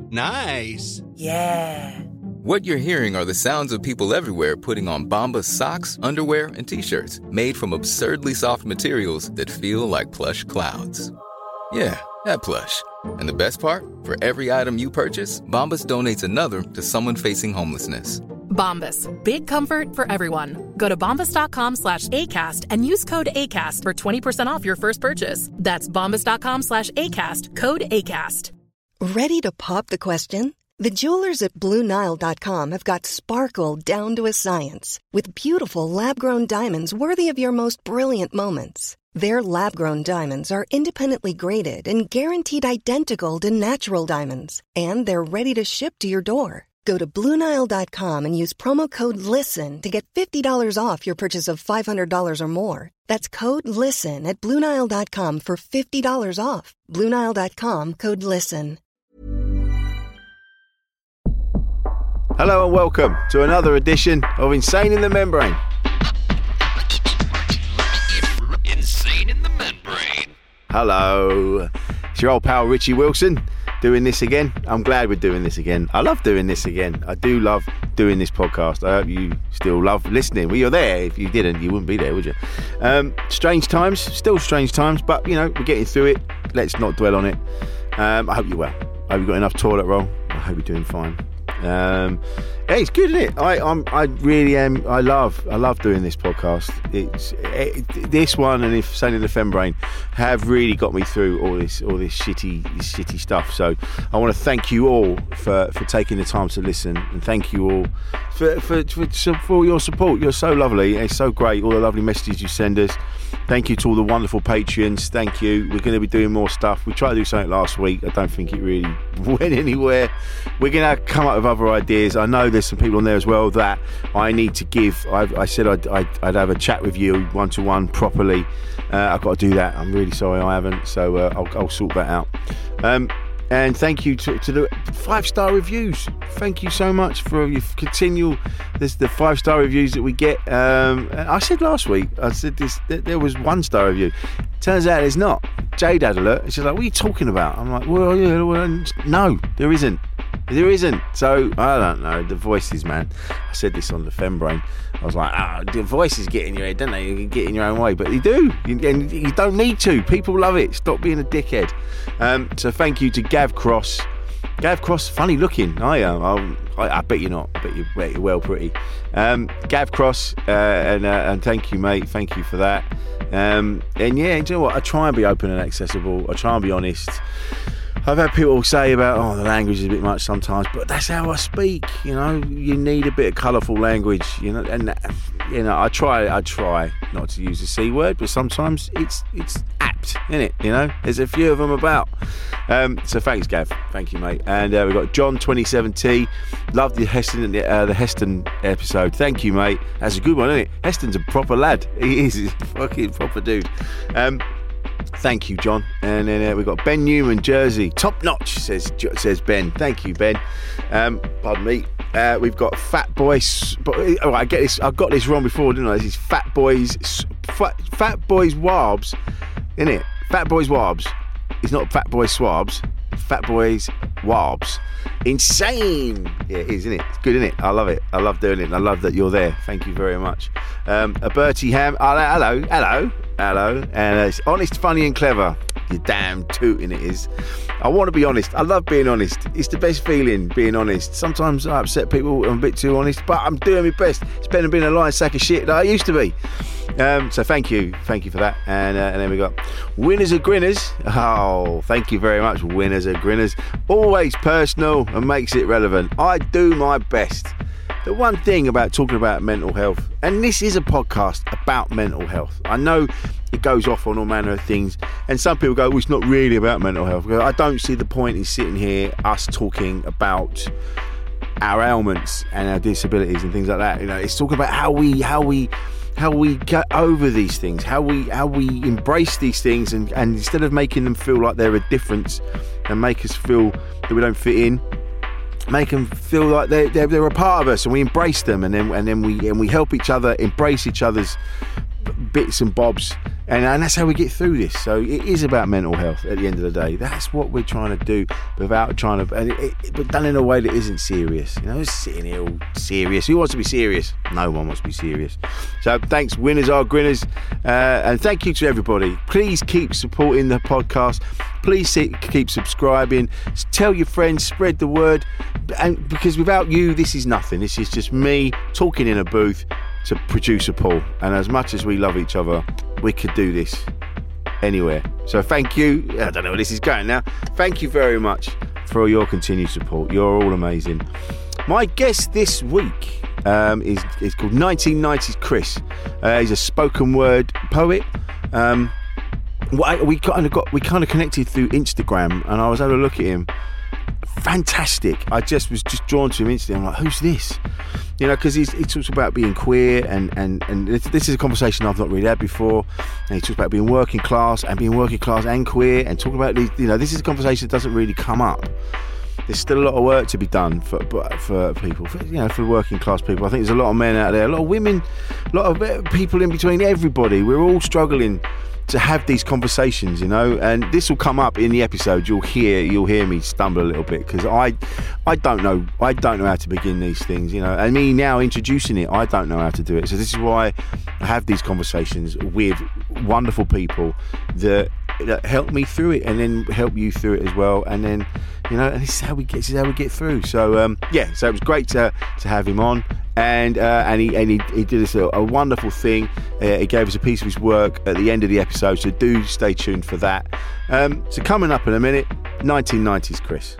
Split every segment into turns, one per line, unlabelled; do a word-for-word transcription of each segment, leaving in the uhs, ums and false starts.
Nice.
Yeah.
What you're hearing are the sounds of people everywhere putting on Bombas socks, underwear, and T-shirts made from absurdly soft materials that feel like plush clouds. Yeah, that plush. And the best part? For every item you purchase, Bombas donates another to someone facing homelessness.
Bombas. Big comfort for everyone. Go to bombas.com slash ACAST and use code ACAST for twenty percent off your first purchase. That's bombas.com slash ACAST. Code ACAST.
Ready to pop the question? The jewelers at Blue Nile dot com have got sparkle down to a science with beautiful lab-grown diamonds worthy of your most brilliant moments. Their lab-grown diamonds are independently graded and guaranteed identical to natural diamonds, and they're ready to ship to your door. Go to Blue Nile dot com and use promo code LISTEN to get fifty dollars off your purchase of five hundred dollars or more. That's code LISTEN at Blue Nile dot com for fifty dollars off. Blue Nile dot com, code LISTEN.
Hello and welcome to another edition of Insane in the Membrane.
Insane in the Membrane.
Hello. It's your old pal Richie Wilson doing this again. I'm glad we're doing this again. I love doing this again. I do love doing this podcast. I hope you still love listening. Well, you're there. If you didn't, you wouldn't be there, would you? Um, strange times, still strange times, but, you know, we're getting through it. Let's not dwell on it. Um, I hope you're well. I hope you've got enough toilet roll. I hope you're doing fine. Um, hey, it's good, isn't it? I, I'm, I really am. I love, I love doing this podcast. It's it, this one and if Insane in the Membrane have really got me through all this, all this shitty, this shitty stuff. So I want to thank you all for, for taking the time to listen, and thank you all for for, for for your support. You're so lovely. It's so great. All the lovely messages you send us. Thank you to all the wonderful Patreons. Thank you. We're going to be doing more stuff. We tried to do something last week. I don't think it really went anywhere. We're going to come up with other ideas. I know there's some people on there as well that I need to give. I've, I said I'd, I'd, I'd have a chat with you one-to-one properly. Uh, I've got to do that. I'm really sorry I haven't. So uh, I'll, I'll sort that out. Um, And thank you to, to the five-star reviews. Thank you so much for your continual this, the five-star reviews that we get. Um, I said last week, I said this that there was one-star review. Turns out there's not. Jade had alert. She's like, what are you talking about? I'm like, well, yeah, well, no, there isn't. There isn't. So, I don't know. The voices, man. I said this on the Fembrain. I was like, ah, oh, the voices get in your head, don't they? You can get in your own way. But you do. You, and you don't need to. People love it. Stop being a dickhead. Um, so thank you to Gav Cross. Gav Cross, funny looking. I am. I, I bet you're not. I bet you're, bet you're well pretty. Um, Gav Cross, uh, and, uh, and thank you, mate. Thank you for that. Um, and yeah, do you know what? I try and be open and accessible. I try and be honest. I've had people say about, oh, the language is a bit much sometimes, but that's how I speak, you know. You need a bit of colourful language, you know, and, you know, I try I try not to use the C word, but sometimes it's it's apt, isn't it, you know. There's a few of them about. Um, so thanks, Gav. Thank you, mate. And uh, we've got John twenty-seven T. Love the Heston, uh, the Heston episode. Thank you, mate. That's a good one, isn't it? Heston's a proper lad. He is. He's a fucking proper dude. Um, Thank you, John. And then uh, we've got Ben Newman, Jersey. Top notch, says says Ben. Thank you, Ben. Um, pardon me. Uh, we've got Fat Boys. Oh, I get this. I got this wrong before, didn't I? This is Fat Boys. Fat, Fat Boys Warbs, isn't it? Fat Boys Warbs. It's not Fat Boys Swabs. Fat Boys Warbs. Insane. Yeah, it is, isn't it? It's good, isn't it? I love it. I love doing it. And I love that you're there. Thank you very much. Um, a Bertie Ham. Oh, hello, hello, hello. And uh, it's honest, funny, and clever. You damn tooting it is. I want to be honest. I love being honest. It's the best feeling, being honest. Sometimes I upset people. I'm a bit too honest, but I'm doing my best. It's better than being a lying sack of shit that I used to be. Um, so thank you, thank you for that. And, uh, and then we got Winners are Grinners. Oh, thank you very much. Winners are Grinners. Always personal and makes it relevant. I do my best. The one thing about talking about mental health, and this is a podcast about mental health. I know it goes off on all manner of things, and some people go, well, it's not really about mental health. I don't see the point in sitting here, us talking about our ailments and our disabilities and things like that. You know, it's talking about how we, how we, how we get over these things, how we, how we embrace these things, and, and instead of making them feel like they're a difference and make us feel that we don't fit in, make them feel like they're, they're they're a part of us, and we embrace them, and then and then we and we help each other embrace each other's bits and bobs, And, and that's how we get through this. So it is about mental health at the end of the day. That's what we're trying to do without trying to, and it, it, but done in a way that isn't serious. You know, sitting here all serious. Who wants to be serious? No one wants to be serious. So thanks, winners are grinners. Uh, and thank you to everybody. Please keep supporting the podcast. Please see, keep subscribing. Tell your friends, spread the word. And because without you, this is nothing. This is just me talking in a booth to producer Paul. And as much as we love each other, we could do this anywhere. So thank you. I don't know where this is going now. Thank you very much for your continued support. You're all amazing. My guest this week um, is, is called nineteen nineties Chris. Uh, he's a spoken word poet. Um, we kind of got we kind of connected through Instagram, and I was able to look at him. Fantastic. I just was just drawn to him instantly. I'm like, who's this? You know, because he talks about being queer, and, and, and this is a conversation I've not really had before. And he talks about being working class and being working class and queer, and talking about these, you know, this is a conversation that doesn't really come up. There's still a lot of work to be done for for people, for, you know, for working class people. I think there's a lot of men out there, a lot of women, a lot of people in between, everybody. We're all struggling to have these conversations, you know, and this will come up in the episode. You'll hear, you'll hear me stumble a little bit because I, I don't know, I don't know how to begin these things, you know. And me now introducing it, I don't know how to do it. So this is why I have these conversations with wonderful people that, that help me through it, and then help you through it as well. And then, you know, and this is how we get, this is how we get through. So um, yeah, so it was great to to have him on. And uh, and he and he, he did us a, a wonderful thing. Uh, he gave us a piece of his work at the end of the episode, so do stay tuned for that. Um, so coming up in a minute, nineteen nineties Chris.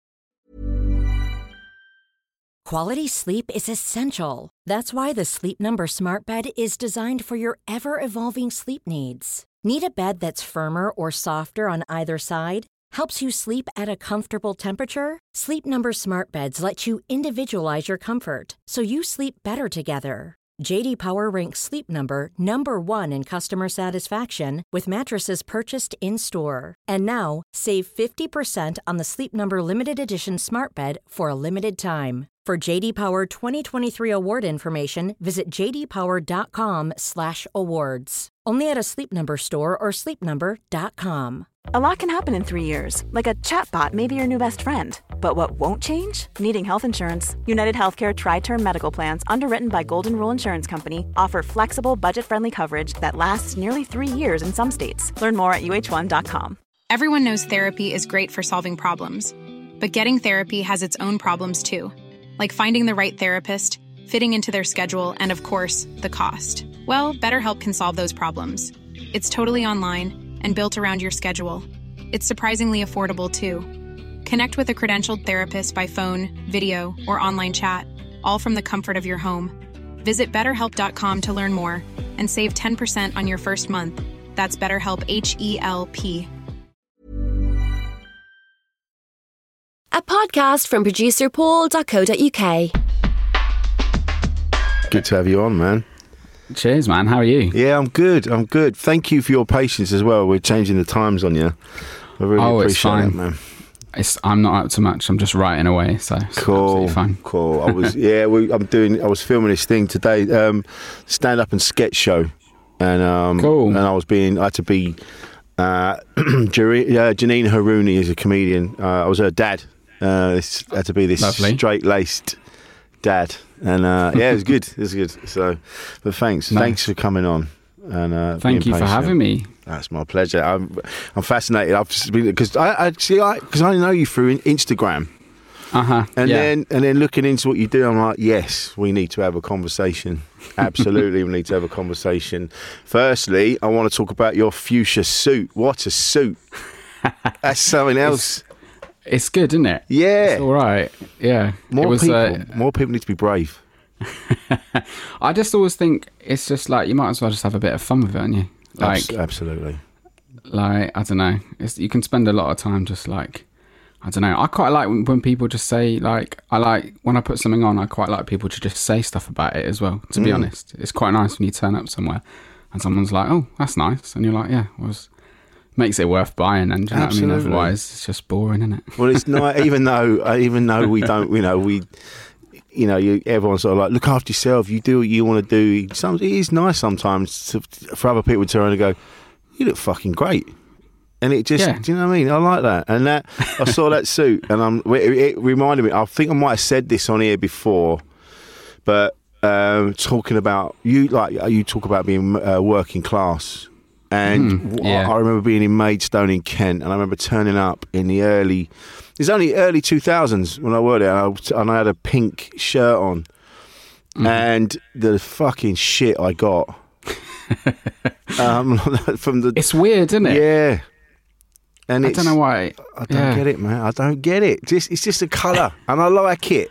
Quality sleep is essential. That's why the Sleep Number Smart Bed is designed for your ever-evolving sleep needs. Need a bed that's firmer or softer on either side? Helps you sleep at a comfortable temperature? Sleep Number Smart Beds let you individualize your comfort, so you sleep better together. J D Power ranks Sleep Number number one in customer satisfaction with mattresses purchased in-store. And now, save fifty percent on the Sleep Number Limited Edition Smart Bed for a limited time. For J D Power twenty twenty-three award information, visit j d power dot com slash awards. Only at a Sleep Number store or sleep number dot com.
A lot can happen in three years, like a chatbot may be your new best friend. But what won't change? Needing health insurance. United Healthcare Tri-Term Medical Plans, underwritten by Golden Rule Insurance Company, offer flexible, budget-friendly coverage that lasts nearly three years in some states. Learn more at u h one dot com.
Everyone knows therapy is great for solving problems. But getting therapy has its own problems too. Like finding the right therapist, fitting into their schedule, and of course, the cost. Well, BetterHelp can solve those problems. It's totally online and built around your schedule. It's surprisingly affordable, too. Connect with a credentialed therapist by phone, video, or online chat, all from the comfort of your home. Visit better help dot com to learn more and save ten percent on your first month. That's BetterHelp, H E L P.
A podcast from producer paul dot co dot u k.
Good to have you on, man.
Cheers, man. How are you?
Yeah, I'm good. I'm good. Thank you for your patience as well. We're changing the times on you. I really
oh,
appreciate
it's fine.
it, man.
It's, I'm not up to much. I'm just writing away, so it's
cool.
Absolutely fine.
Cool. I was yeah. We, I'm doing. I was filming this thing today, um, stand up and sketch show, and um,
cool.
And I was being. I had to be. Uh, Janine Harouni is a comedian. Uh, I was her dad. Uh, this had to be this straight laced dad, and uh, yeah, it was good. It was good. So, but thanks, nice. thanks for coming on. And uh,
thank you patient. for having me.
That's my pleasure. I'm, I'm fascinated. I've just been because I, I see, I because I know you through Instagram.
Uh huh.
And
yeah.
then and then looking into what you do, I'm like, yes, we need to have a conversation. Absolutely, we need to have a conversation. Firstly, I want to talk about your fuchsia suit. What a suit! That's something else.
It's, it's good, isn't it?
Yeah.
It's all right. Yeah.
More
it was,
people.
Uh,
more people need to be brave.
I just always think it's just like you might as well just have a bit of fun with it, aren't you? Like
absolutely.
Like I don't know, it's, you can spend a lot of time just like I don't know. I quite like when, when people just say like I like when I put something on. I quite like people to just say stuff about it as well. To mm. be honest, it's quite nice when you turn up somewhere and someone's like, "Oh, that's nice," and you're like, "Yeah, well, it makes it worth buying." And do you know what I mean? Otherwise, it's just boring, isn't it?
Well, it's not. Even though, even though we don't, you know, we. You know, you, everyone's sort of like, look after yourself. You do what you want to do. Some, it is nice sometimes to, for other people to turn and go, you look fucking great. And it just,
Yeah.
do you know what I mean? I like that. And that I saw that suit, and I'm, it, it reminded me. I think I might have said this on here before, but um, talking about you, like you talk about being uh, working class, and
Mm,
I,
yeah.
I remember being in Maidstone in Kent, and I remember turning up in the early. It's only early two thousands when I worked there, and I, was- and I had a pink shirt on,
Mm.
and the fucking shit I got um, from the.
It's weird, isn't it?
Yeah. And
I
it's,
don't know why.
I don't
yeah.
get it, man. I don't get it. Just it's just a colour, and I like it.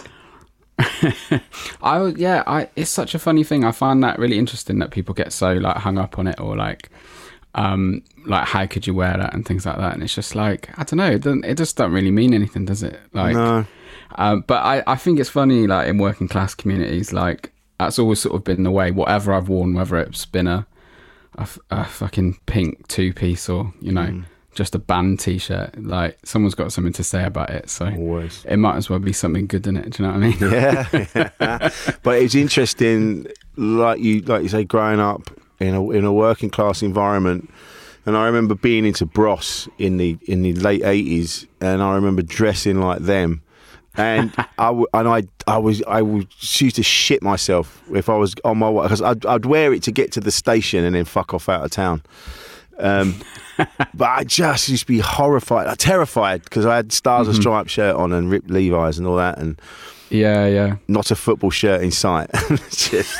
I would- yeah, I it's such a funny thing. I find that really interesting that people get so like hung up on it, or like, um, like how could you wear that and things like that. And it's just like I don't know. It doesn't. It just don't really mean anything, does it? Like,
No.
um, but I I think it's funny like in working class communities, like that's always sort of been the way. Whatever I've worn, whether it's been a a, f- a fucking pink two piece or you know.
Mm.
Just a band T-shirt, like someone's got something to say about it, so
Always.
it might as well be something good in it. Do you know what I mean?
Yeah. But it's interesting, like you like you say, growing up in a in a working class environment. And I remember being into Bros in the in the late eighties, and I remember dressing like them. And I w- and I I was I was used to shit myself if I was on my way, because I'd, I'd wear it to get to the station and then fuck off out of town. Um, but I just used to be horrified, uh, terrified, because I had Stars and Stripes shirt on and ripped Levi's and all that, and
Yeah, yeah.
not a football shirt in sight. Just,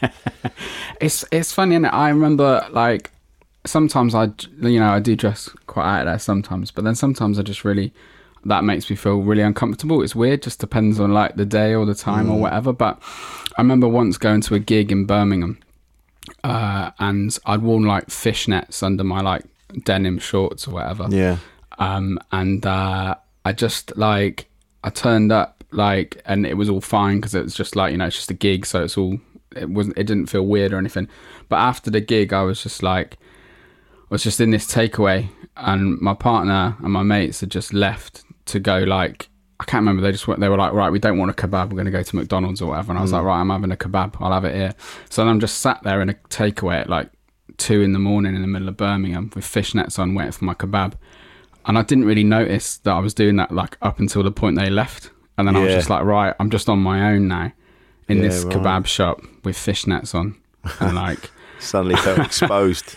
It's it's funny, and I remember like sometimes I you know I do dress quite out there sometimes, but then sometimes I just really that makes me feel really uncomfortable. It's weird, just depends on like the day or the time or whatever. But I remember once going to a gig in Birmingham, uh, and I'd worn like fishnets under my like denim shorts or whatever.
yeah.
Um, and uh, I just like I turned up like, and it was all fine because it was just like you know it's just a gig, so it's all it wasn't it didn't feel weird or anything. But after the gig, I was just like I was just in this takeaway, and my partner and my mates had just left to go like I can't remember. They just went, they were like, right, we don't want a kebab. We're going to go to McDonald's or whatever. And I was like, right, I'm having a kebab. I'll have it here. So then I'm just sat there in a takeaway at like two in the morning in the middle of Birmingham with fishnets on, waiting for my kebab. And I didn't really notice that I was doing that like up until the point they left. And then I was
Yeah.
just like, right, I'm just on my own now in
Yeah,
this
right.
kebab shop with fishnets on. And like,
Suddenly felt exposed.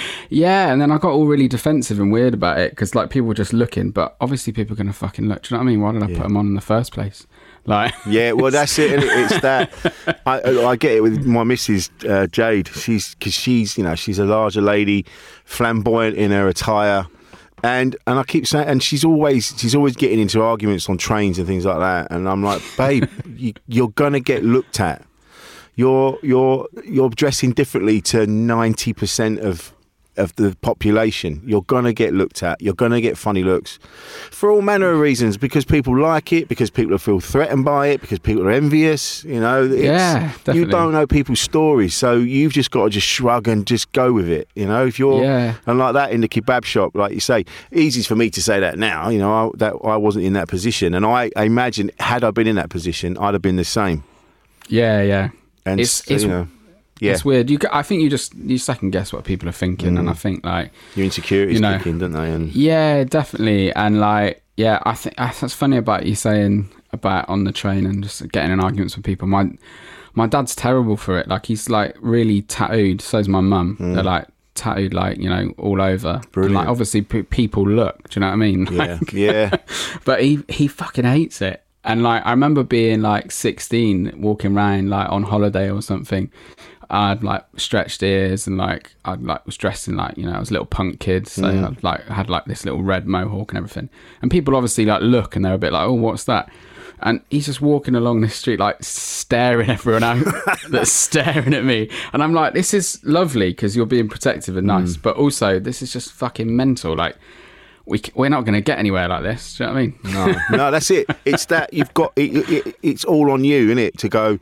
yeah, and then I got all really defensive and weird about it because like people were just looking, but obviously people are going to fucking look. Do you know what I mean? Why did I
Yeah.
put them on in the first place? Like,
Yeah, well, that's it. It's that I, I get it with my missus uh, Jade. She's because she's you know she's a larger lady, flamboyant in her attire, and and I keep saying, and she's always she's always getting into arguments on trains and things like that. And I'm like, babe, you, you're gonna get looked at. You're you're you're dressing differently to ninety percent of of the population. You're gonna get looked at. You're gonna get funny looks for all manner of reasons, because people like it, because people feel threatened by it, because people are envious. You know, it's,
Yeah, definitely.
you don't know people's stories, so you've just got to just shrug and just go with it. You know, if you're
Yeah.
and like that in the kebab shop, like you say, easy for me to say that now. You know, I, that I wasn't in that position, and I, I imagine had I been in that position, I'd have been the same.
yeah, yeah.
And
It's-
so,
it's-
you know, yeah,
It's weird. You, I think you just you second guess what people are thinking, and I think like
your insecurities
you know,
kick in, don't they? And
yeah, definitely, and like yeah, I think that's funny about you saying about on the train and just getting in arguments with people. My my dad's terrible for it. Like he's like really tattooed. So's my mum. They're like tattooed like you know all over. And,
Brilliant.
like obviously p- people look. Do you know what I mean?
yeah,
Like,
yeah.
but he he fucking hates it. And like I remember being like sixteen, walking around like on holiday or something. I'd like stretched ears and like I like was dressed in like you know I was a little punk kid, so
Mm.
I'd like had like this little red mohawk and everything. And people obviously like look and they're a bit like, oh, what's that? And he's just walking along the street like staring everyone out that's staring at me. And I'm like, this is lovely because you're being protective and nice,
Mm.
but also this is just fucking mental. Like we c- we're not going to get anywhere like this. Do you know what I mean?
No, no, that's it. It's that you've got it, it, it's all on you, isn't it? To go,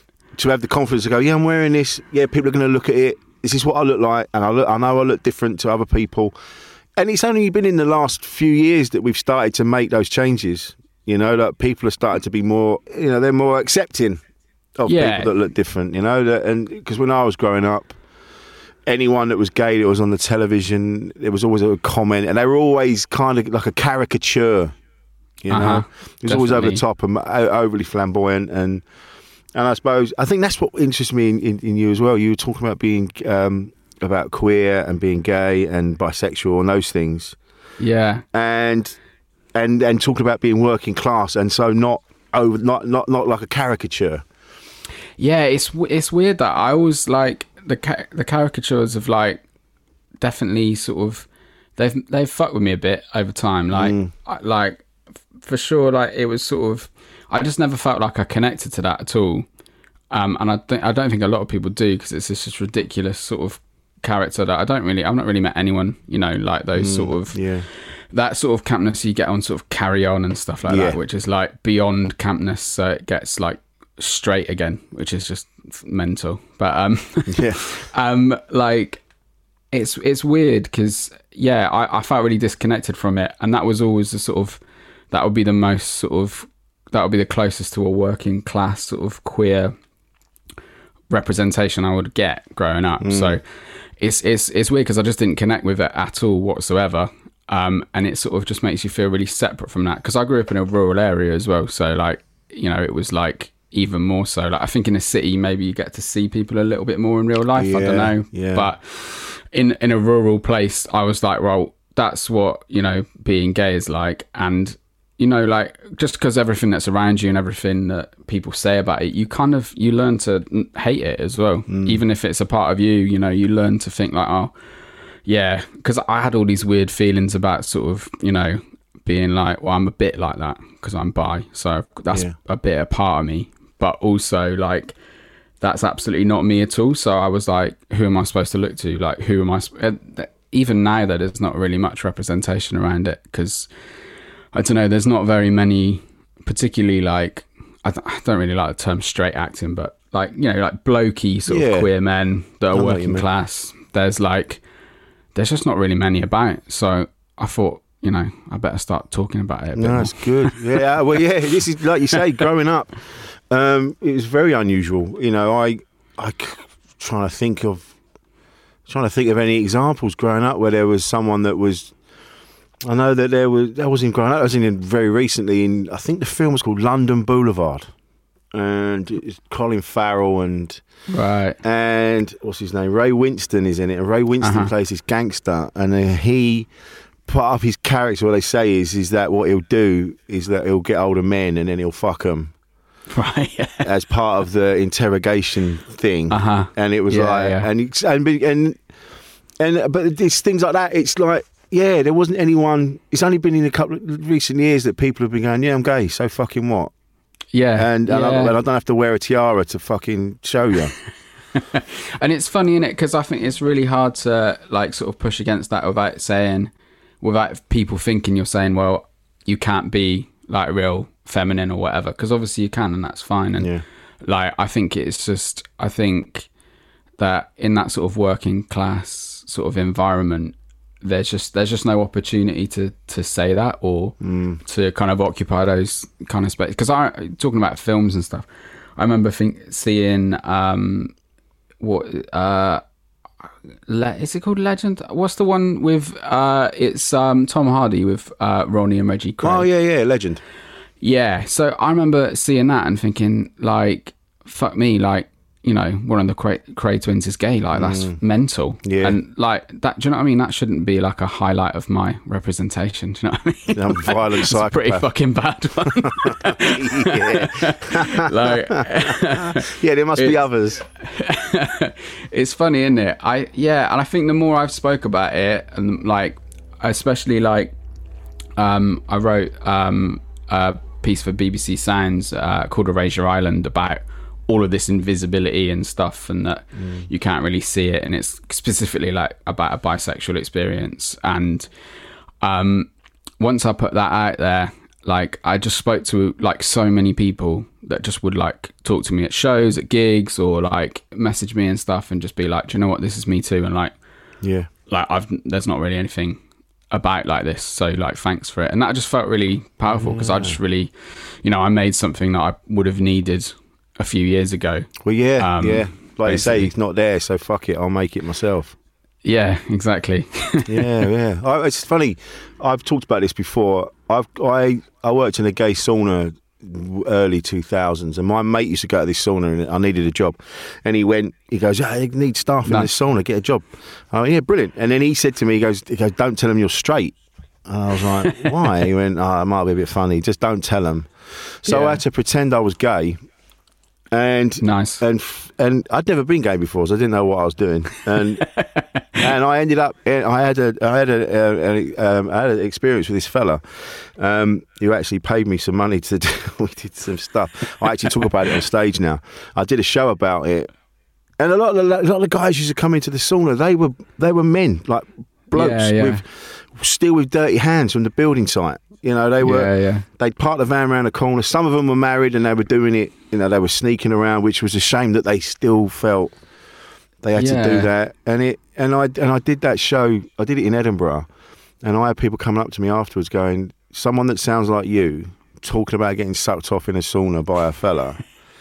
to have the confidence to go. Yeah, I'm wearing this. Yeah, people are going to look at it. This is what I look like, and I look. I know I look different to other people. And it's only been in the last few years that we've started to make those changes. You know, that people are starting to be more. You know, they're more accepting of
Yeah.
people that look different. You know, that, and because when I was growing up, anyone that was gay that was on the television, there was always a comment, and they were always kind of like a caricature. You know,
Uh-huh,
it was always over the
definitely.
top and o- overly flamboyant, and and I suppose I think that's what interests me in, in, in you as well. You were talking about being um, about queer and being gay and bisexual and those things,
Yeah.
and and and talking about being working class, and so not over, not not not like a caricature.
Yeah, it's w- it's weird that I always like the ca- the caricatures of like definitely sort of they've they've fucked with me a bit over time. Like
Mm.
I, like f- for sure, like it was sort of I just never felt like I connected to that at all. Um, and I think I don't think a lot of people do because it's just this ridiculous sort of character that I don't really I've not really met anyone you know like those
Mm,
sort of
yeah.
that sort of campness you get on sort of Carry On and stuff like
Yeah.
that, which is like beyond campness, so it gets like straight again, which is just f- mental. But um,
Yeah.
um, like it's it's weird because yeah, I, I felt really disconnected from it, and that was always the sort of that would be the most sort of that would be the closest to a working class sort of queer representation I would get growing up.
Mm.
So it's it's it's weird because I just didn't connect with it at all whatsoever. Um, and it sort of just makes you feel really separate from that because I grew up in a rural area as well. So like, you know, it was like even more so. Like I think in a city, maybe you get to see people a little bit more in real life. I
Yeah,
don't know.
yeah.
But in in a rural place, I was like, well, that's what, you know, being gay is like. And, you know, like just because everything that's around you and everything that people say about it, you kind of, you learn to n- hate it as well.
Mm.
Even if it's a part of you, you know, you learn to think like, oh, yeah, because I had all these weird feelings about sort of, you know, being like, well, I'm a bit like that because I'm bi. So that's
Yeah.
a bit a part of me. But also, like, that's absolutely not me at all. So I was like, who am I supposed to look to? Like, who am I? Sp- uh, th- even now, that there's not really much representation around it because, I don't know, there's not very many, particularly like, I, th- I don't really like the term straight acting, but like, you know, like blokey sort
Yeah.
of queer men that
I
are
know what you
working
mean.
class. There's like, there's just not really many about. So I thought, you know, I better start talking about it a bit
No,
more.
that's good. Yeah, well, yeah. This is like you say, growing up, um, it was very unusual. You know, I, I c- trying to think of, trying to think of any examples growing up where there was someone that was. I know that there was. That wasn't growing up. I was in very recently. In I think the film was called London Boulevard, and it's Colin Farrell and
Right.
and what's his name? Ray Winston is in it, and Ray Winston
Uh-huh.
plays this gangster, and uh, he part of his character. What they say is, is that what he'll do is that he'll get older men and then he'll fuck them
Right. Yeah.
as part of the interrogation thing.
Uh-huh.
And it was
Yeah,
like,
yeah.
and it's, and and and but it's things like that. It's like, yeah, there wasn't anyone. It's only been in a couple of recent years that people have been going, yeah, I'm gay, so fucking what?
Yeah.
And, and, I,
yeah.
and I don't have to wear a tiara to fucking show you.
And it's funny, innit? Because I think it's really hard to like sort of push against that without saying, without people thinking you're saying, well, you can't be like real feminine or whatever. Because obviously you can, and that's fine. And
Yeah.
like, I think it's just, I think that in that sort of working class sort of environment, there's just there's just no opportunity to to say that or
Mm.
to kind of occupy those kind of space. Because I talking about films and stuff, I remember think, seeing um what uh Le- is it called Legend? What's the one with uh it's um Tom Hardy with uh Ronnie and Reggie Craig.
Oh yeah, yeah, legend.
Yeah, so I remember seeing that and thinking, like, fuck me, like, you know, one of the Cray, Cray twins is gay, like, that's mental.
Yeah.
And, like, that, do you know what I mean? That shouldn't be, like, a highlight of my representation, do you know what I mean?
I'm a violent
It's a pretty
psychopath.
fucking bad one.
yeah.
like,
yeah, there must be
It's-
others.
it's funny, isn't it? I yeah, and I think the more I've spoke about it, and like, especially like, um, I wrote um a piece for B B C Sounds uh, called Erasure Island about all of this invisibility and stuff, and that
Mm.
you can't really see it, and it's specifically like about a bisexual experience. And um, once I put that out there, like, I just spoke to like so many people that just would like talk to me at shows, at gigs, or like message me and stuff, and just be like, do you know what, this is me too, and like,
Yeah.
like I've there's not really anything about like this, so like, thanks for it. And that just felt really powerful because I just really, you know, I made something that I would have needed a few years ago.
Well, yeah,
Um,
yeah. Like you say,
basically.
he's not there, so fuck it, I'll make it myself.
Yeah, exactly.
yeah, yeah. I, it's funny. I've talked about this before. I've I I worked in a gay sauna early two thousands, and my mate used to go to this sauna, and I needed a job, and he went. He goes, "Yeah, they need staff in
No.
this sauna. Get a job." Oh, yeah, brilliant. And then he said to me, "He goes, he goes, don't tell them you're straight." And I was like, "Why?" He went, "Oh, it might be a bit funny. Just don't tell them." So
Yeah.
I had to pretend I was gay. And
Nice.
and and I'd never been gay before, so I didn't know what I was doing. And and I ended up, I had a, I had a, a, a um, I had an experience with this fella, um, who actually paid me some money to do. We did some stuff. I actually talk about it on stage now. I did a show about it, and a lot of the, a lot of the guys used to come into the sauna. They were they were men, like blokes
Yeah, yeah.
with still with dirty hands from the building site. You know, they were,
Yeah, yeah.
they'd park the van around the corner. Some of them were married and they were doing it, you know, they were sneaking around, which was a shame that they still felt they had
Yeah.
to do that. And it, and I, and I did that show, I did it in Edinburgh, and I had people coming up to me afterwards going, someone that sounds like you, talking about getting sucked off in a sauna by a fella,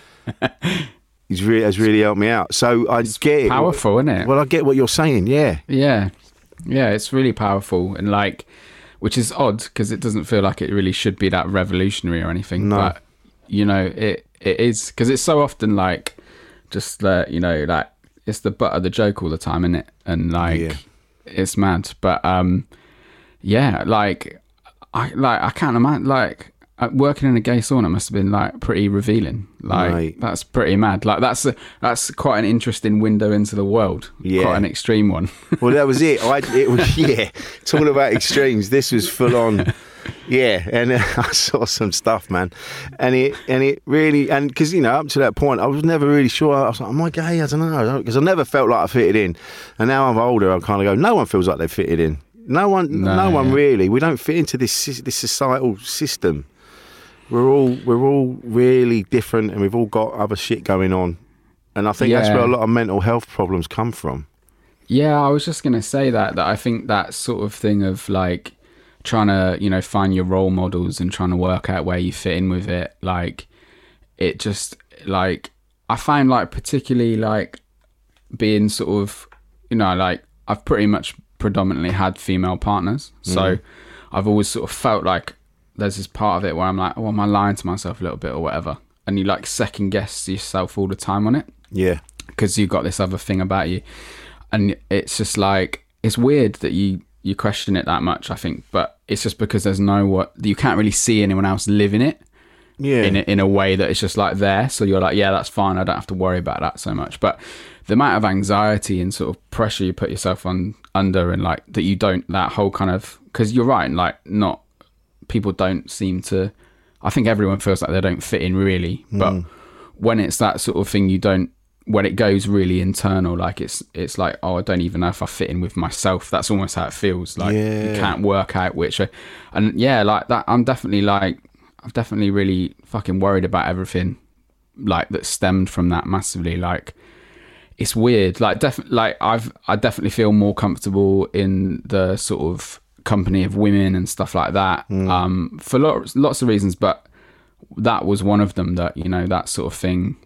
he's really, has really helped me out. So I get it.
Powerful, isn't it?
Well, I get what you're saying, yeah.
Yeah, yeah, it's really powerful, and like, which is odd because it doesn't feel like it really should be that revolutionary or anything.
No.
But you know, it it is, because it's so often like just uh, you know, like it's the butt of the joke all the time, isn't it? And like,
Yeah.
it's mad. But um, yeah, like I like I can't imagine like. Uh, working in a gay sauna must have been like pretty revealing. Like
Right.
that's pretty mad. Like that's a, that's quite an interesting window into the world.
Yeah.
Quite an extreme one.
Well, that was it. I, it was, yeah, talking about extremes. This was full on, yeah. And uh, I saw some stuff, man, and it and it really, and because you know up to that point, I was never really sure. I was like, am I gay? I don't know, because I never felt like I fitted in. And now I'm older, I kind of go, no one feels like they fitted in. No one, no,
No,
one
yeah.
really. We don't fit into this sys- this societal system. We're all we're all really different, and we've all got other shit going on. And I think that's
Yeah.
where a lot of mental health problems come from.
Yeah, I was just going to say that, that I think that sort of thing of like trying to, you know, find your role models and trying to work out where you fit in with it. Like it just like, I find like particularly like being sort of, you know, like I've pretty much predominantly had female partners. So I've always sort of felt like there's this part of it where I'm like, oh, am I lying to myself a little bit or whatever? And you like second guess yourself all the time on it.
Yeah.
Because you've got this other thing about you, and it's just like, it's weird that you you question it that much, I think, but it's just because there's no what you can't really see anyone else living it
Yeah.
in a, in a way that it's just like there, so you're like, yeah, that's fine, I don't have to worry about that so much. But the amount of anxiety and sort of pressure you put yourself on under, and like that you don't, that whole kind of, because you're right, like not people don't seem to, I think everyone feels like they don't fit in really, but
Mm.
when it's that sort of thing, you don't, when it goes really internal, like it's it's like, oh, I don't even know if I fit in with myself. That's almost how it feels. Like
Yeah.
you can't work out which, and yeah, like that. I'm definitely like, I've definitely really fucking worried about everything, like that stemmed from that massively. Like it's weird. Like definitely, like I've I definitely feel more comfortable in the sort of company of women and stuff like that, um, for lots lots of reasons, but that was one of them. That, you know, that sort of thing.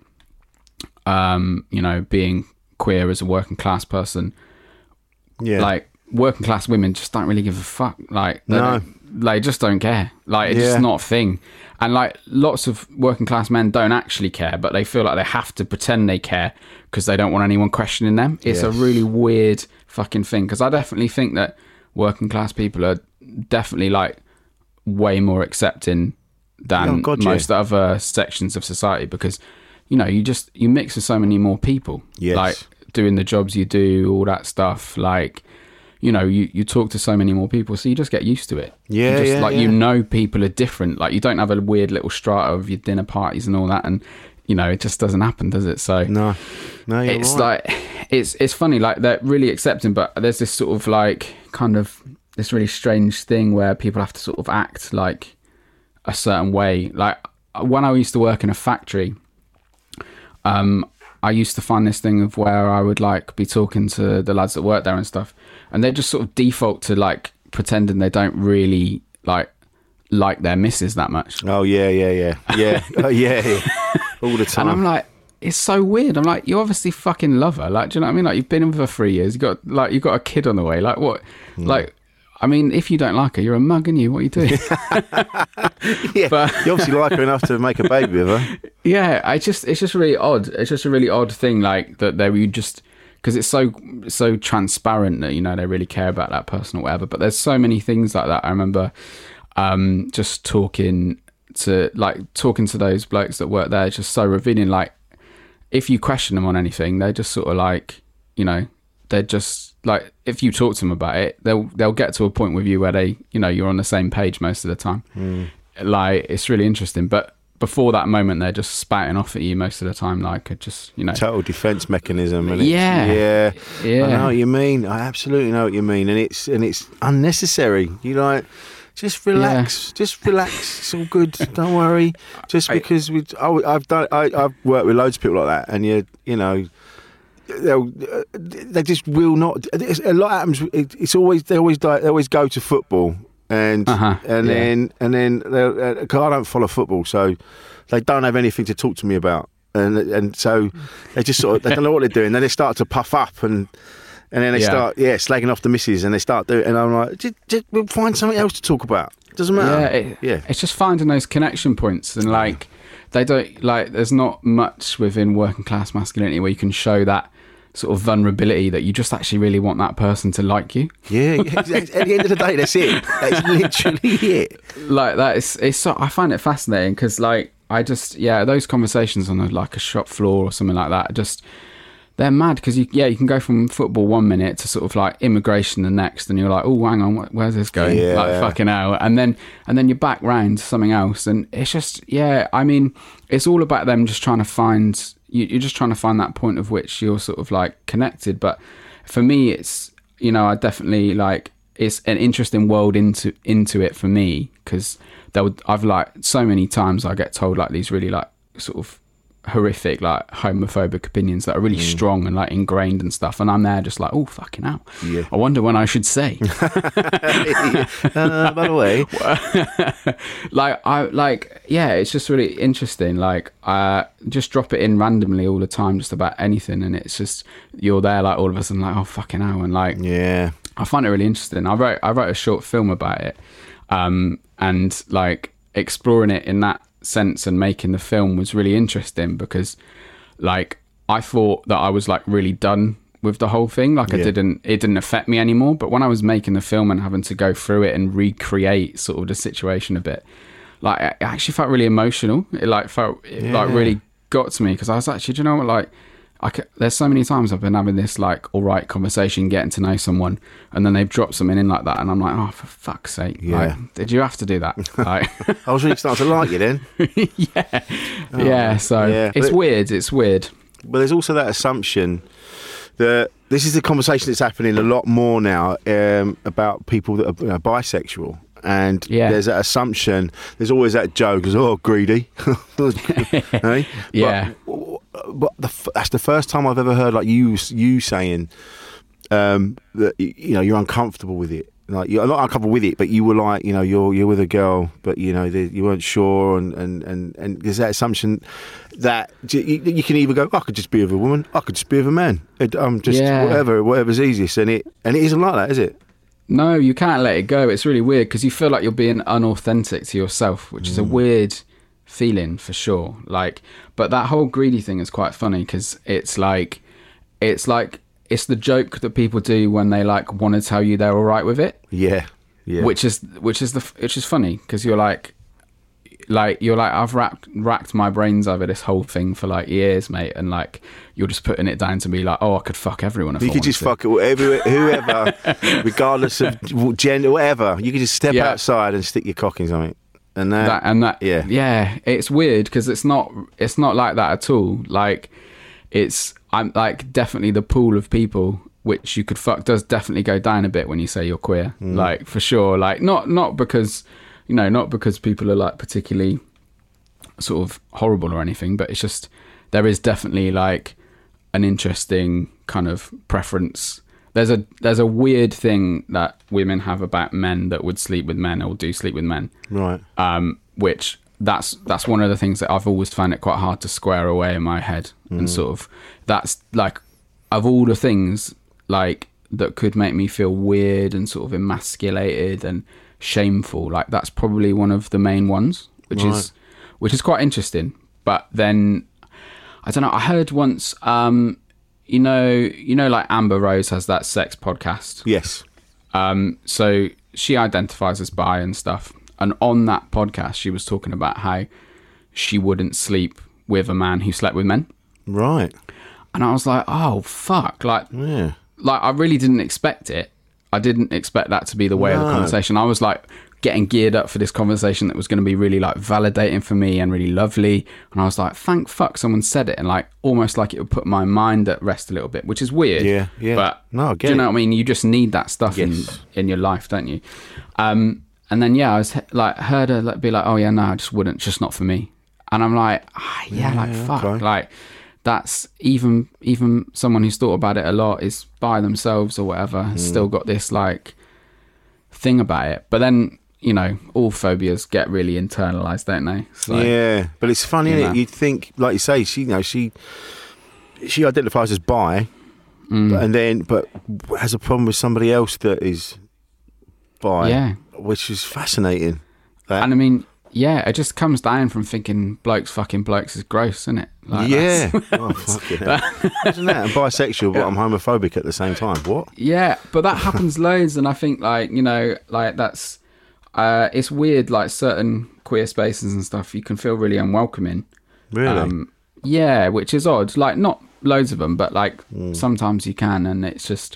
Um, you know, being queer as a working class person,
Yeah.
like working class women just don't really give a fuck. Like, they
No.
don't- they just don't care. Like, it's
Yeah.
just not a thing. And like, lots of working class men don't actually care, but they feel like they have to pretend they care because they don't want anyone questioning them. It's a
Yes.
really weird fucking thing. Because I definitely think that working class people are definitely like way more accepting than
Oh, God, yeah.
most other sections of society, because you know, you just you mix with so many more people.
Yes.
Like doing the jobs you do, all that stuff. Like, you know, you, you talk to so many more people, so you just get used to it.
Yeah,
you just,
yeah,
like
yeah.
you know, people are different. Like you don't have a weird little strata of your dinner parties and all that, and you know, it just doesn't happen, does it? So
No. No, you're
it's
right.
like it's it's funny, like they're really accepting, but there's this sort of like kind of this really strange thing where people have to sort of act like a certain way. Like when I used to work in a factory, um I used to find this thing of where I would like be talking to the lads that work there and stuff, and they just sort of default to like pretending they don't really like like their missus that much.
Oh, yeah, yeah, yeah. Yeah. Oh, yeah, yeah. All the time.
And I'm like, it's so weird. I'm like, you obviously fucking love her. Like, do you know what I mean? Like, you've been with her for three years. You got like, you've got a kid on the way. Like, what? Mm. Like, I mean, if you don't like her, you're a mug, aren't you? What are you doing?
yeah,
but,
you obviously like her enough to make a baby with her.
Yeah, I just, it's just really odd. It's just a really odd thing, like that they you just because it's so so transparent that you know they really care about that person or whatever. But there's so many things like that. I remember um, just talking to like talking to those blokes that work there. It's just so revealing. Like, if you question them on anything, they just sort of like, you know, they're just. Like, if you talk to them about it, they'll they'll get to a point with you where they, you know, you're on the same page most of the time. Mm. Like, it's really interesting. But before that moment, they're just spouting off at you most of the time. Like, it just, you know,
total defense mechanism. And
yeah,
yeah,
yeah.
I know what you mean. I absolutely know what you mean. And it's and it's unnecessary. You like. Just relax. Yeah. Just relax. It's all good. Don't worry. Just because we, I, I've done, I, I've worked with loads of people like that, and you, you know. They'll, they just will not. A lot happens. It's always they always they always go to football and
uh-huh,
and
yeah.
then and then uh, cause I don't follow football, so they don't have anything to talk to me about, and and so they just sort of they don't know what they're doing. Then they start to puff up and and then they
yeah.
start yeah slagging off the missus, and they start doing. And I'm like, just, just we'll find something else to talk about. Doesn't matter.
Yeah, it,
yeah.
It's just finding those connection points and like they don't like. There's not much within working class masculinity where you can show that sort of vulnerability that you just actually really want that person to like you.
Yeah, yeah, at the end of the day, that's it. That's literally it.
Like that is, it's so, I find it fascinating because like I just yeah those conversations on a, like a shop floor or something like that just they're mad because you yeah you can go from football one minute to sort of like immigration the next, and you're like, oh hang on, where's this going?
Yeah.
Like fucking hell, and then and then you're back round to something else, and it's just yeah I mean it's all about them just trying to find. You're just trying to find that point of which you're sort of like connected. But for me, it's, you know, I definitely like, it's an interesting world into into it for me because there would, I've like so many times I get told like these really like sort of horrific like homophobic opinions that are really mm. strong and like ingrained and stuff, and I'm there just like, oh fucking hell, yeah. I wonder when I should say.
uh, by the way,
like I like yeah, it's just really interesting. Like I just drop it in randomly all the time, just about anything, and it's just you're there like all of a sudden like, oh fucking hell, and like
yeah,
I find it really interesting. I wrote I wrote a short film about it, um, and like exploring it in that sense and making the film was really interesting because like I thought that I was like really done with the whole thing, like yeah. I didn't it didn't affect me anymore, but when I was making the film and having to go through it and recreate sort of the situation a bit, like it actually felt really emotional. It like felt it yeah. like really got to me because I was actually, do you know what, like I could, there's so many times I've been having this like all right conversation, getting to know someone, and then they've dropped something in like that, and I'm like, oh for fuck's sake, yeah. like, did you have to do that? Like,
I was really starting to like you then.
yeah, oh, yeah. So yeah. it's but, weird. It's weird.
But there's also that assumption that this is the conversation that's happening a lot more now um, about people that are you know, bisexual. And yeah. there's that assumption, there's always that joke, as oh, greedy. Hey?
Yeah.
But, but the, that's the first time I've ever heard like you you saying um, that you know you're uncomfortable with it. Like you're not uncomfortable with it, but you were like, you know, you're you're with a girl, but you know the, you weren't sure, and, and, and, and there's that assumption that you, you can either go, I could just be with a woman, I could just be with a man. It, I'm just yeah. whatever, whatever's easiest, and it and it isn't like that, is it?
No, you can't let it go. It's really weird because you feel like you're being unauthentic to yourself, which mm. is a weird feeling for sure. Like, but that whole greedy thing is quite funny because it's like, it's like, it's the joke that people do when they like want to tell you they're all right with it.
Yeah, yeah.
Which is, which is the, which is funny because you're like, like you're like I've racked racked my brains over this whole thing for like years, mate, and like you're just putting it down to be like, oh, I could fuck everyone if
you
I
could just
to.
fuck it, whoever, whoever regardless of gender, whatever. You could just step yeah. outside and stick your cock in something, and that,
that and that,
yeah,
yeah. It's weird because it's not it's not like that at all. Like it's I'm like definitely the pool of people which you could fuck does definitely go down a bit when you say you're queer, mm. like for sure. Like not not because. You know, not because people are like particularly sort of horrible or anything, but it's just there is definitely like an interesting kind of preference. There's a there's a weird thing that women have about men that would sleep with men or do sleep with men,
right?
Um, which that's that's one of the things that I've always found it quite hard to square away in my head, mm. and sort of that's like of all the things like that could make me feel weird and sort of emasculated and shameful, like that's probably one of the main ones, which right. is which is quite interesting. But then I don't know, I heard once um you know you know like Amber Rose has that sex podcast.
Yes.
Um so she identifies as bi and stuff, and on that podcast she was talking about how she wouldn't sleep with a man who slept with men.
Right.
And I was like, oh fuck, like
yeah.
like I really didn't expect it. I didn't expect that to be the way no. of the conversation. I was like getting geared up for this conversation that was going to be really like validating for me and really lovely. And I was like, thank fuck someone said it, and like almost like it would put my mind at rest a little bit, which is weird.
Yeah, yeah.
But
no, I get
do you know
it.
what I mean? You just need that stuff
yes.
in in your life, don't you? Um, and then yeah, I was like heard her like be like, oh yeah, no, I just wouldn't, just not for me. And I'm like, ah, yeah, yeah, like fuck, okay. like. That's even even someone who's thought about it a lot, is by themselves or whatever, has mm. still got this like thing about it. But then, you know, all phobias get really internalized, don't they? So,
yeah, but it's funny,
you
isn't
know.
it? You'd think, like you say, she, you know, she she identifies as bi,
mm.
and then but has a problem with somebody else that is bi,
yeah,
which is fascinating. That.
And I mean, yeah, it just comes down from thinking blokes fucking blokes is gross, isn't it? Like,
yeah. Oh, fucking hell. Isn't that? I'm bisexual, but I'm homophobic at the same time. What?
Yeah, but that happens loads, and I think, like, you know, like, that's... Uh, it's weird, like, certain queer spaces and stuff, you can feel really unwelcoming.
Really?
Um, yeah, which is odd. Like, not loads of them, but, like, mm. sometimes you can, and it's just...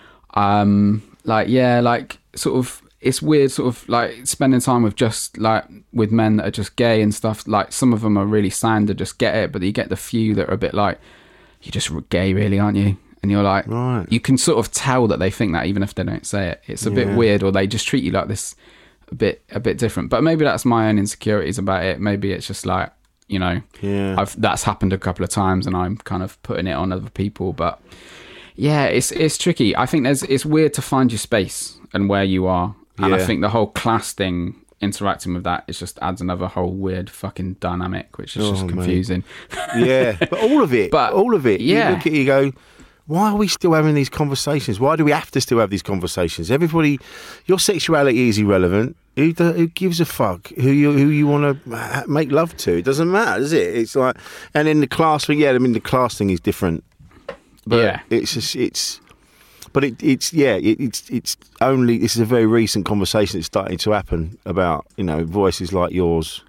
Um, like, yeah, like, sort of... It's weird sort of like spending time with just like with men that are just gay and stuff. Like some of them are really sound to just get it, but you get the few that are a bit like, you're just gay really, aren't you? And you're like,
right.
You can sort of tell that they think that even if they don't say it. It's a yeah. bit weird, or they just treat you like this a bit a bit different. But maybe that's my own insecurities about it. Maybe it's just like, you know,
yeah.
I've that's happened a couple of times and I'm kind of putting it on other people. But yeah, it's it's tricky. I think there's it's weird to find your space and where you are. And
yeah.
I think the whole class thing, interacting with that, it just adds another whole weird fucking dynamic, which is
oh,
just confusing.
Yeah, but all of it,
but
all of it.
Yeah.
You look at it, you go, why are we still having these conversations? Why do we have to still have these conversations? Everybody, your sexuality is irrelevant. Who, the, who gives a fuck who you who you want to make love to? It doesn't matter, does it? It's like, and then the class thing. Yeah, I mean the class thing is different. But
yeah,
it's just, it's. But it, it's yeah, it, it's it's only this is a very recent conversation that's starting to happen about, you know, voices like yours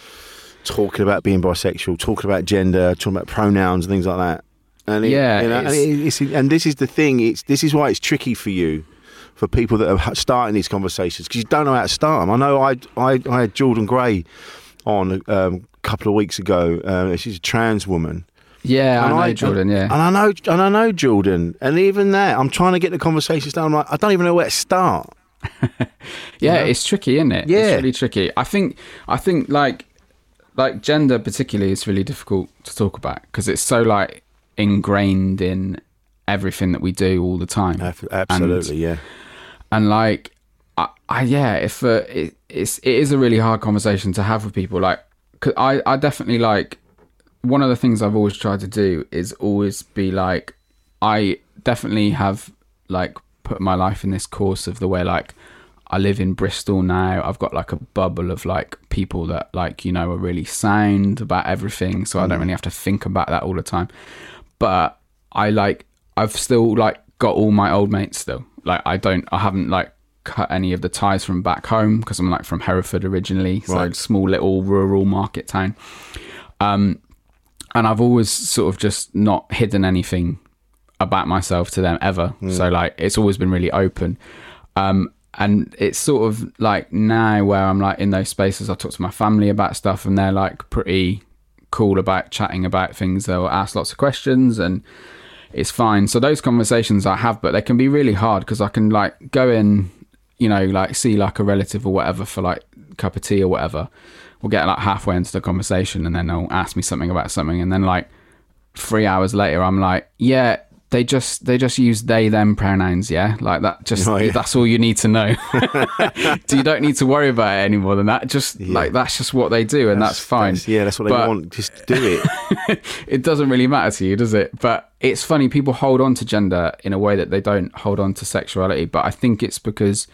talking about being bisexual, talking about gender, talking about pronouns and things like that. And it,
yeah,
you know, and, it, it's, and this is the thing. It's this is why it's tricky for you, for people that are starting these conversations, because you don't know how to start them. I know I I, I had Jordan Gray on um, a couple of weeks ago. Uh, she's a trans woman.
Yeah,
and
I know
I,
Jordan. Yeah,
and I know, and I know Jordan, and even that, I'm trying to get the conversation started. I'm like, I don't even know where to start.
yeah, you know? It's tricky, isn't it?
Yeah,
it's really tricky. I think, I think, like, like gender particularly is really difficult to talk about because it's so like ingrained in everything that we do all the time.
Absolutely,
and,
yeah.
And like, I, I yeah, if uh, it, it's it is a really hard conversation to have with people. Like, 'cause I, I definitely like. One of the things I've always tried to do is always be like, I definitely have like put my life in this course of the way like I live in Bristol now. I've got like a bubble of like people that like, you know, are really sound about everything. So I don't really have to think about that all the time. But I like, I've still like got all my old mates still. Like I don't, I haven't like cut any of the ties from back home because I'm like from Hereford originally. So
right.
Small little rural market town. Um, And I've always sort of just not hidden anything about myself to them ever. Mm. So like, it's always been really open. Um, and it's sort of like now where I'm like in those spaces, I talk to my family about stuff and they're like pretty cool about chatting about things. They'll ask lots of questions and it's fine. So those conversations I have, but they can be really hard because I can like go in, you know, like see like a relative or whatever for like a cup of tea or whatever. We'll get like halfway into the conversation and then they'll ask me something about something. And then like three hours later, I'm like, yeah, they just they just use they them pronouns, yeah, like that. Just
Oh, yeah.
that's all you need to know. So you don't need to worry about it any more than that. Just
Yeah.
like that's just what they do, and that's, that's fine.
That's, yeah, that's what they
But
want. Just do it.
it doesn't really matter to you, does it? But it's funny, people hold on to gender in a way that they don't hold on to sexuality. But I think it's because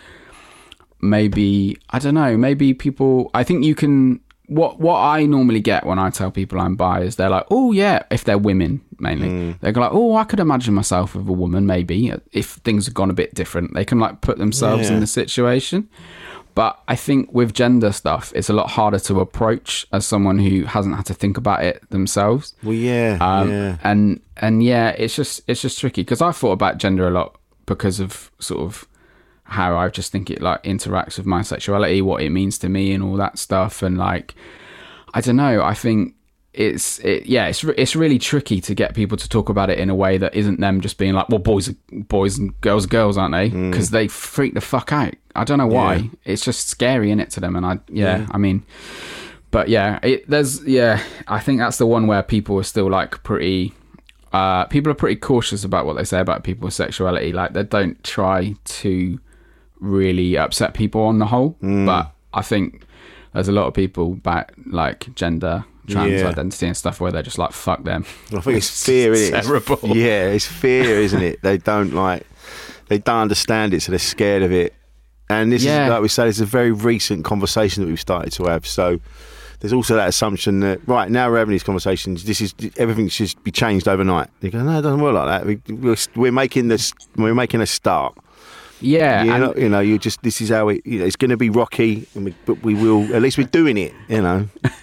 maybe I don't know. Maybe people. I think you can. What what I normally get when I tell people I'm bi is they're like, oh yeah, if they're women mainly, mm. they're like, oh, I could imagine myself with a woman maybe if things have gone a bit different. They can like put themselves
yeah.
in the situation. But I think with gender stuff, it's a lot harder to approach as someone who hasn't had to think about it themselves.
Well, yeah,
um,
yeah,
and and yeah, it's just it's just tricky because I thought about gender a lot because of sort of how I just think it like interacts with my sexuality, what it means to me, and all that stuff. And like, I don't know. I think it's it, yeah, it's it's really tricky to get people to talk about it in a way that isn't them just being like, well, boys are boys and girls are girls, aren't they? Because mm. they freak the fuck out. I don't know why. Yeah. It's just scary, innit, to them. And I yeah, yeah. I mean, but yeah, it, there's yeah. I think that's the one where people are still like pretty. Uh, people are pretty cautious about what they say about people's sexuality. Like they don't try to really upset people on the whole, mm. but I think there's a lot of people back like gender, trans yeah. identity and stuff where they're just like fuck them.
I think it's, it's fear, isn't it?
Terrible.
It's, yeah, it's fear, isn't it? They don't like, they don't understand it, so they're scared of it. And this yeah. is like we said, it's a very recent conversation that we've started to have. So there's also that assumption that right now we're having these conversations. This is everything should be changed overnight. You go, no, it doesn't work like that. We, we're, we're making this. We're making a start.
Yeah,
you know, you know, you just this is how it. You know, it's going to be rocky, and we, but we will. At least we're doing it. You know.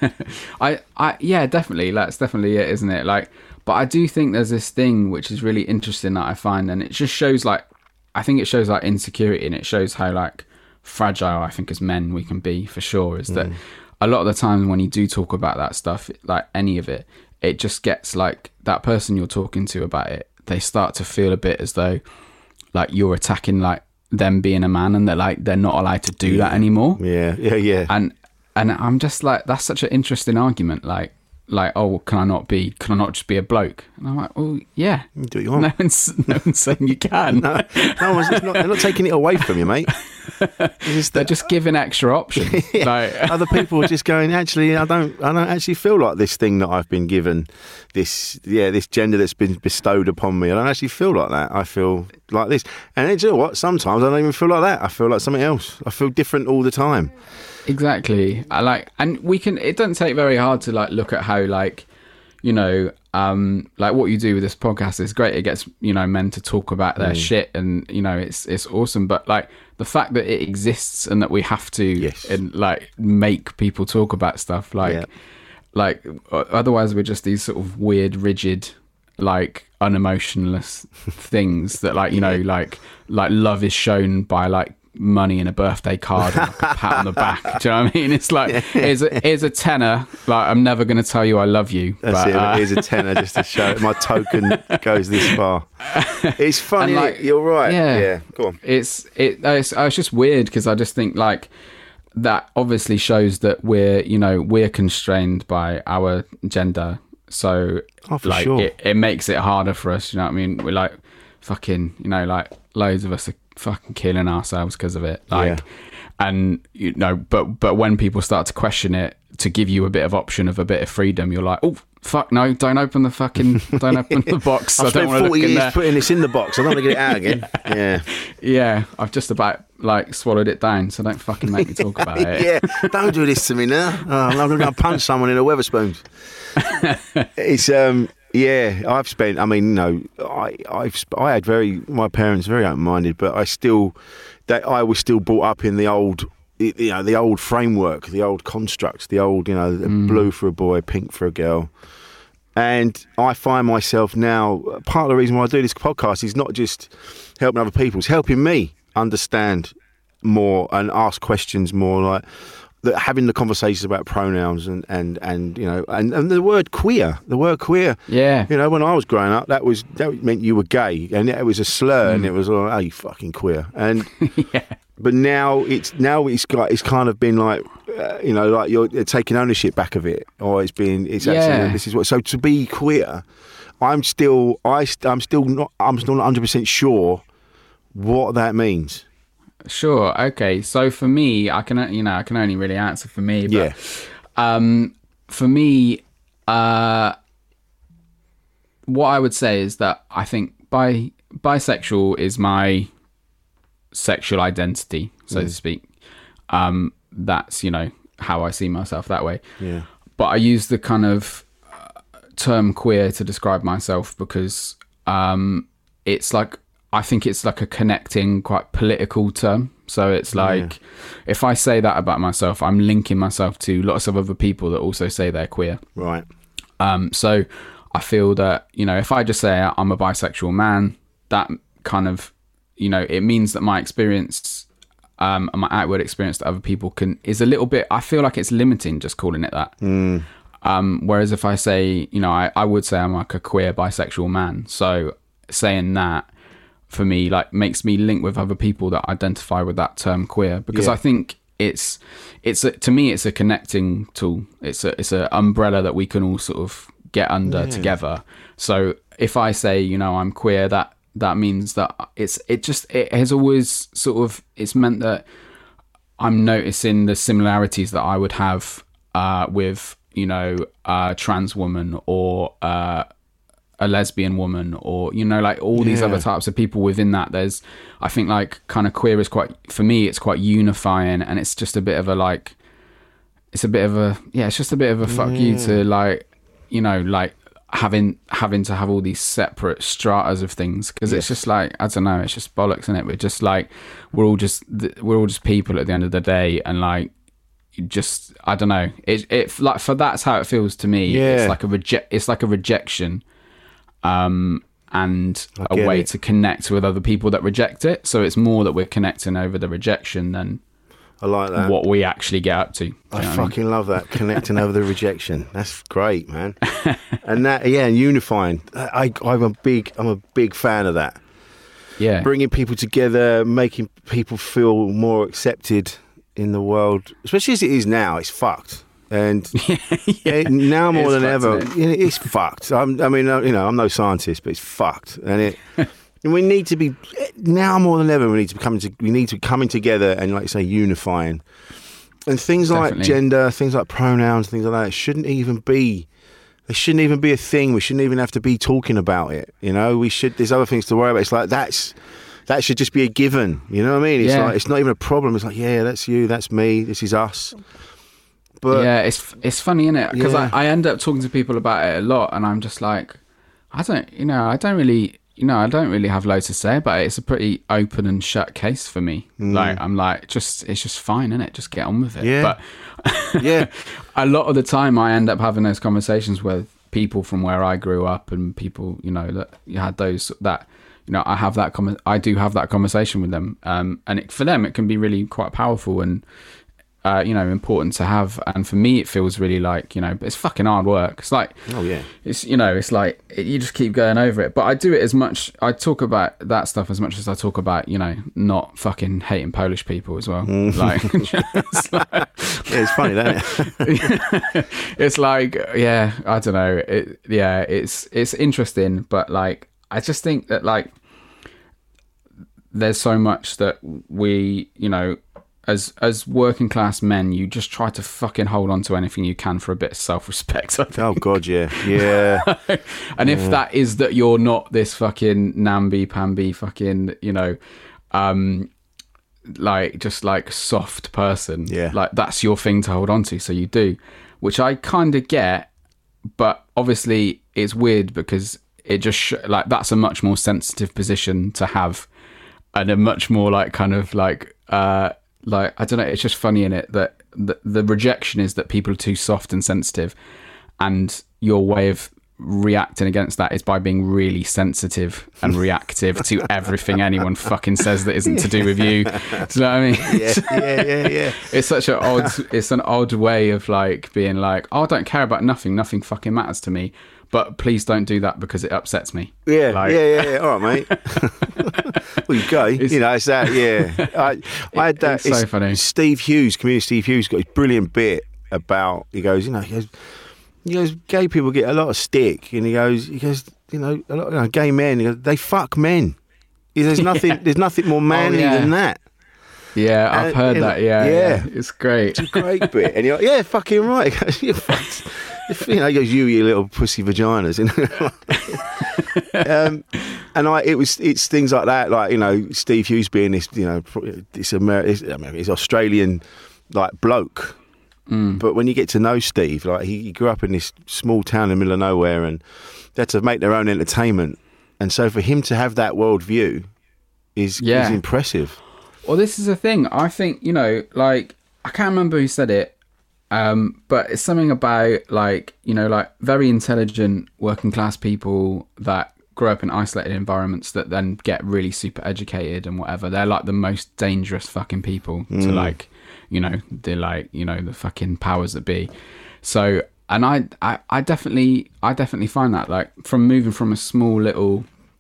I, I, yeah, definitely. That's definitely it, isn't it? Like, but I do think there's this thing which is really interesting that I find, and it just shows like, I think it shows like insecurity, and it shows how like fragile I think as men we can be for sure. Is that mm. a lot of the time when you do talk about that stuff, like any of it, it just gets like that person you're talking to about it. They start to feel a bit as though like you're attacking like them being a man, and they're like they're not allowed to do
yeah.
that anymore.
Yeah, yeah, yeah.
And and I'm just like, that's such an interesting argument. Like like oh, can I not be? Can I not just be a bloke? And I'm like, oh yeah,
you do what you want.
No one's no one's saying you can.
no, no one's not, they're not taking it away from you, mate.
Just they're just giving extra options.
yeah.
Like,
other people are just going, actually, I don't, I don't actually feel like this thing that I've been given, this, yeah, this gender that's been bestowed upon me. I don't actually feel like that. I feel like this. And you know what? Sometimes I don't even feel like that. I feel like something else. I feel different all the time.
Exactly. I like, and we can. It doesn't take very hard to like look at how like, you know. Um, like what you do with this podcast is great. It gets, you know, men to talk about their mm. shit, and you know, it's it's awesome. But like the fact that it exists and that we have to
yes.
and like make people talk about stuff, like
yeah.
like otherwise we're just these sort of weird, rigid, like unemotionless things that like you know, like like love is shown by like money in a birthday card and like a pat on the back. Do you know what I mean? It's like yeah. here's, a, here's a tenner, like I'm never going to tell you I love you.
That's
but,
it.
Uh,
here's a tenner just to show my token goes this far. It's funny.
Like,
you're right.
Yeah,
yeah. Go on.
It's it. It's, it's just weird because I just think like that obviously shows that we're you know we're constrained by our gender. So
oh, for
like
sure.
it, it makes it harder for us. You know what I mean? We're like fucking you know like loads of us are fucking killing ourselves because of it, like yeah. and you know but but when people start to question it to give you a bit of option of a bit of freedom, you're like, oh fuck no, don't open the fucking don't open the box.
I've
I don't
spent forty
years
years putting this in the box. I don't want to get it out again. yeah.
yeah yeah I've just about like swallowed it down, so don't fucking make me talk about it.
Yeah, don't do this to me now. Oh, I'm going to punch someone in a Wetherspoons. It's um yeah, I've spent. I mean, you know, I I've I had very my parents very open-minded, but I still that I was still brought up in the old, you know, the old framework, the old constructs, the old, you know, the mm. blue for a boy, pink for a girl. And I find myself now, part of the reason why I do this podcast is not just helping other people, it's helping me understand more and ask questions more, like the, having the conversations about pronouns and, and, and you know, and, and the word queer, the word queer.
Yeah.
You know, when I was growing up, that was that meant you were gay, and it was a slur,
mm.
and it was, oh, you fucking queer. And
yeah.
but now it's now it's got it's kind of been like uh, you know like you're taking ownership back of it, or it's been it's actually
Yeah.
this is what. So to be queer, I'm still I st- I'm still not I'm still not one hundred percent sure what that means.
Sure. Okay. So for me, I can you know I can only really answer for me. But,
Yeah.
Um, for me, uh, what I would say is that I think bi bisexual is my sexual identity, so
Mm.
to speak. Um, that's you know how I see myself that way.
Yeah.
But I use the kind of uh, term queer to describe myself because um, it's like I think it's like a connecting, quite political term. So it's like
Yeah.
if I say that about myself, I'm linking myself to lots of other people that also say they're queer.
Right.
Um, so I feel that, you know, if I just say I'm a bisexual man, that kind of, you know, it means that my experience um, and my outward experience to other people can is a little bit, I feel like it's limiting just calling it that.
Mm.
Um, whereas if I say, you know, I, I would say I'm like a queer bisexual man. So saying that for me, like makes me link with other people that identify with that term queer, because
Yeah.
I think it's, it's a, to me, it's a connecting tool. It's a, it's a umbrella that we can all sort of get under
Yeah.
together. So if I say, you know, I'm queer, that, that means that it's, it just, it has always sort of, it's meant that I'm noticing the similarities that I would have, uh, with, you know, a trans woman or, uh, a lesbian woman, or you know, like all these
Yeah.
other types of people within that. There's, I think, like kind of queer is quite, for me, it's quite unifying, and it's just a bit of a like, it's a bit of a yeah, it's just a bit of a fuck you to like, you know, like having having to have all these separate stratas of things, because it's just like I don't know, it's just bollocks, isn't it? We're just like we're all just we're all just people at the end of the day, and like. Just I don't know. It it like for that's how it feels to me.
Yeah.
It's like a reject. It's like a rejection. Um, and
I
a
get
way
it.
to connect with other people that reject it. So it's more that we're connecting over the rejection than
I like that.
what we actually get up to. Do you
I
know what I mean?
fucking love that, connecting over the rejection. That's great, man. And that, yeah, and unifying. I, I, I'm a big, I'm a big fan of that.
Yeah,
Bringing people together, making people feel more accepted in the world, especially as it is now. It's fucked. And eh, now more
It's
than
fucked,
ever,
isn't
it? it's fucked. I'm, I mean, uh, you know, I'm no scientist, but it's fucked. And it, and we need to be now more than ever. We need to be coming to, we need to be coming together and, like you say, unifying. And things
Definitely.
like gender, things like pronouns, things like that shouldn't even be. They shouldn't even be a thing. We shouldn't even have to be talking about it. You know, we should. There's other things to worry about. It's like that's that should just be a given. You know what I mean? It's
Yeah.
like it's not even a problem. It's like, yeah, that's you, that's me, this is us. But
yeah, it's it's funny, isn't it? Because
Yeah.
I, I end up talking to people about it a lot, and I'm just like, I don't, you know, I don't really, you know, I don't really have loads to say about it. It's a pretty open and shut case for me. Like, I'm like, just, it's just fine, innit? Just get on with it.
Mm. Yeah.
But
yeah,
a lot of the time, I end up having those conversations with people from where I grew up, and people, you know, that you had those that. You know, I have that. Com- I do have that conversation with them, um, and it, for them, it can be really quite powerful and uh, you know, important to have. And for me, it feels really like, you know, it's fucking hard work. It's like,
oh yeah,
it's, you know, it's like it, you just keep going over it. But I do it as much. I talk about that stuff as much as I talk about, you know, not fucking hating Polish people as well. Like, it's like,
yeah, it's funny, isn't it?
it's like, yeah, I don't know. It, yeah, it's it's interesting, but like, I just think that like there's so much that we, you know, as as working class men, you just try to fucking hold on to anything you can for a bit of self-respect. I think.
Oh god, yeah, yeah.
And
Yeah.
if that is that you're not this fucking namby-pamby fucking, you know, um, like just like soft person,
Yeah.
like that's your thing to hold on to, so you do, which I kind of get, but obviously it's weird because it just sh- like that's a much more sensitive position to have, and a much more like kind of like uh like I don't know, it's just funny in it that the, the rejection is that people are too soft and sensitive, and your way of reacting against that is by being really sensitive and reactive to everything anyone fucking says that isn't to do with you. Do you know what I mean?
Yeah, yeah, yeah, yeah.
It's such an odd, it's an odd way of like being like, oh, I don't care about nothing. Nothing fucking matters to me. But please don't do that because it upsets me.
Yeah,
like,
yeah, yeah, yeah. All right, mate. Well, you go. You know, it's that, yeah. I, I had that.
It's so funny.
Steve Hughes, comedian Steve Hughes, got his brilliant bit about, he goes, you know, he goes, he goes, gay people get a lot of stick. And he goes, he goes, you know, a lot of you know, gay men, he goes, they fuck men. He goes, there's nothing, yeah. there's nothing more manly oh, yeah. than that.
Yeah, I've
and,
heard
and,
that. Yeah,
yeah,
yeah, it's great.
It's a great bit. And you're like, yeah, fucking right. He goes, you're fucked. You know, he goes, you, you little pussy vaginas. um, and I, it was, it's things like that, like, you know, Steve Hughes being this, you know, this American, I mean, he's Australian, like, bloke.
Mm.
But when you get to know Steve, like, he, he grew up in this small town in the middle of nowhere, and they had to make their own entertainment. And so for him to have that worldview is,
yeah.
is impressive.
Well, this is the thing. I think, you know, like, I can't remember who said it. Um, but it's something about like, you know, like very intelligent working class people that grow up in isolated environments that then get really super educated and whatever. They're like the most dangerous fucking people mm. to like, you know, they're like, you know, the fucking powers that be. So, and I, I, I definitely, I definitely find that like from moving from a small little,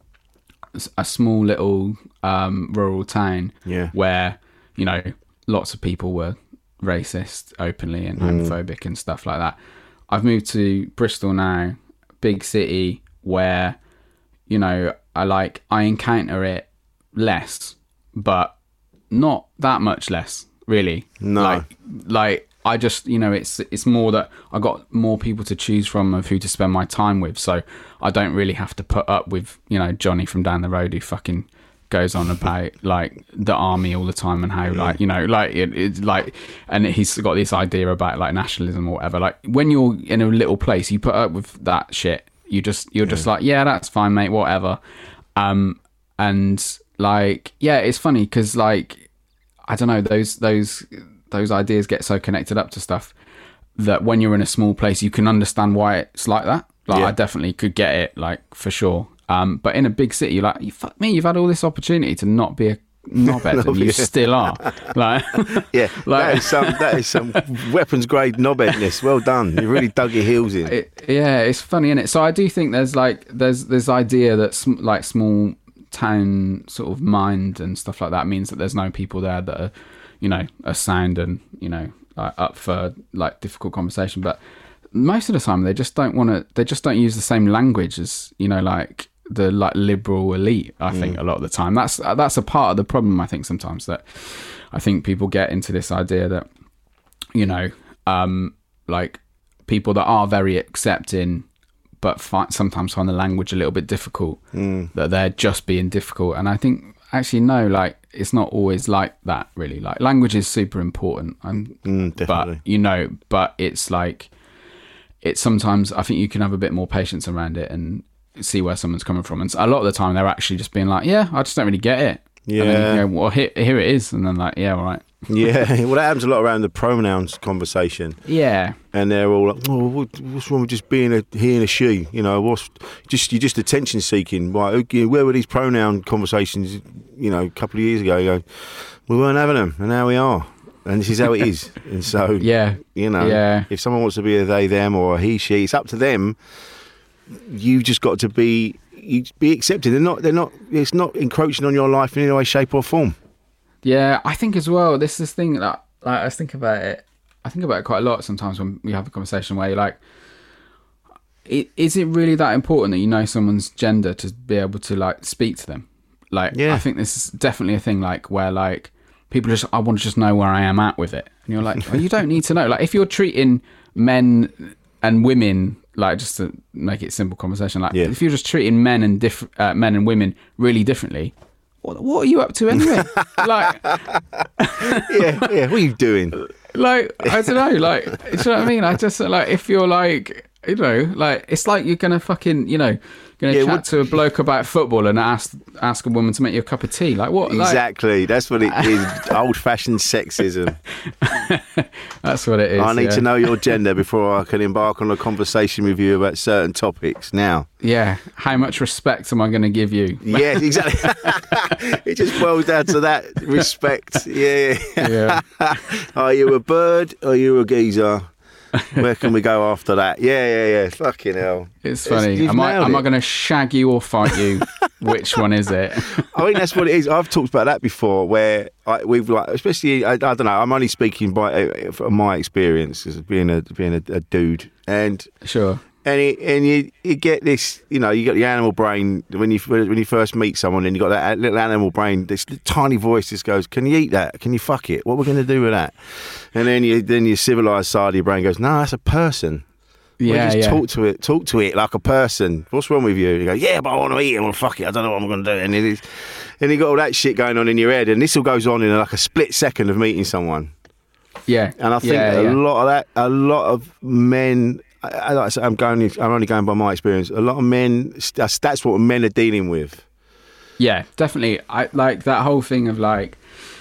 a small little um, rural town
yeah.
where, you know, lots of people were racist openly and homophobic mm. and stuff like that. I've moved to Bristol now, big city where, you know, I like I encounter it less, but not that much less, really.
No.
Like like I just, you know, it's it's more that I got more people to choose from of who to spend my time with, so I don't really have to put up with, you know, Johnny from down the road who fucking goes on about like the army all the time and how like, you know, like it, it's like, and he's got this idea about like nationalism or whatever. Like when you're in a little place, you put up with that shit. You just you're yeah. just like, yeah, that's fine, mate, whatever. Um, and like, yeah, it's funny because like I don't know, those those those ideas get so connected up to stuff that when you're in a small place, you can understand why it's like that. Like yeah. I definitely could get it, like for sure. Um, but in a big city, you're like, you fuck me, you've had all this opportunity to not be a knobhead, and you still are. Like,
yeah, like, that is some that is some weapons grade knobheadness. Well done, you really dug your heels in.
It, yeah, it's funny, isn't it? So I do think there's like there's this idea that sm- like small town sort of mind and stuff like that means that there's no people there that are, you know, are sound and, you know, like, up for like difficult conversation, but most of the time they just don't want to. They just don't use the same language as, you know, like the like liberal elite. I mm. think a lot of the time that's that's a part of the problem. I think sometimes that I think people get into this idea that, you know, um, like people that are very accepting, but find, sometimes find the language a little bit difficult.
Mm.
That they're just being difficult, and I think actually no, like it's not always like that. Really, like language is super important. I'm,
mm, definitely.
But you know, but it's like. It's sometimes I think you can have a bit more patience around it and see where someone's coming from. And a lot of the time they're actually just being like, yeah, I just don't really get it.
Yeah.
And then you go, well, here, here it is. And then like, yeah, all right.
Yeah. Well, that happens a lot around the pronouns conversation.
Yeah.
And they're all like, oh, what's wrong with just being a he and a she? You know, what's just you're just attention seeking. Right? Where were these pronoun conversations? You know, a couple of years ago, you go, we weren't having them, and now we are. And this is how it is. And so,
yeah,
you know,
yeah.
if someone wants to be a they, them, or a he, she, it's up to them. You've just got to be you be accepted. They're not. They're not. It's not encroaching on your life in any way, shape, or form.
Yeah, I think as well. This is this thing that like, I was thinking about it. I think about it quite a lot sometimes when we have a conversation where you're like, it, is it really that important that you know someone's gender to be able to like speak to them? Like, yeah. I think this is definitely a thing like where like. People just, I want to just know where I am at with it. And you're like, well, you don't need to know. Like, if you're treating men and women, like, just to make it simple conversation, like, yeah. if you're just treating men and diff- uh, men and women really differently, what, what are you up to anyway? Like,
yeah, yeah, what are you doing?
Like, I don't know. Like, do you know what I mean? I just, like, if you're like, You know, like it's like you're gonna fucking, you know, gonna
Yeah,
chat
what-
to a bloke about football and ask ask a woman to make you a cup of tea. Like what? Like,
Exactly. That's what it is. Old-fashioned sexism.
that's what it is.
I need
yeah.
to know your gender before I can embark on a conversation with you about certain topics now.
Yeah. How much respect am I going to give you?
Yes, exactly. It just boils down to that respect. Yeah.
Yeah.
Are you a bird or are you a geezer? Where can we go after that? Yeah, yeah, yeah. Fucking hell.
It's funny.
you've
am I
nailed
am I
it.
going to shag you or fight you? Which one is it?
I think that's what it is. I've talked about that before, where I, we've like, especially I, I don't know. I'm only speaking by uh, from my experience as being a being a, a dude, and
Sure.
and it, and you you get this, you know, you got the animal brain when you when you first meet someone, and you got that little animal brain, this tiny voice just goes, "Can you eat that? Can you fuck it? What are we going to do with that?" And then you then your civilized side of your brain goes, "No, that's a person." Well,
Yeah,
just
yeah.
talk to it, talk to it like a person. What's wrong with you? You go, yeah, but I want to eat it. Well, fuck it. I don't know what I'm going to do. And it is, and you got all that shit going on in your head, and this all goes on in like a split second of meeting someone.
Yeah.
And I think
yeah,
a
yeah.
lot of that, a lot of men. I, I, like I say, I'm going. I'm only going by my experience. A lot of men. That's, that's what men are dealing with.
Yeah, definitely. I like that whole thing of like,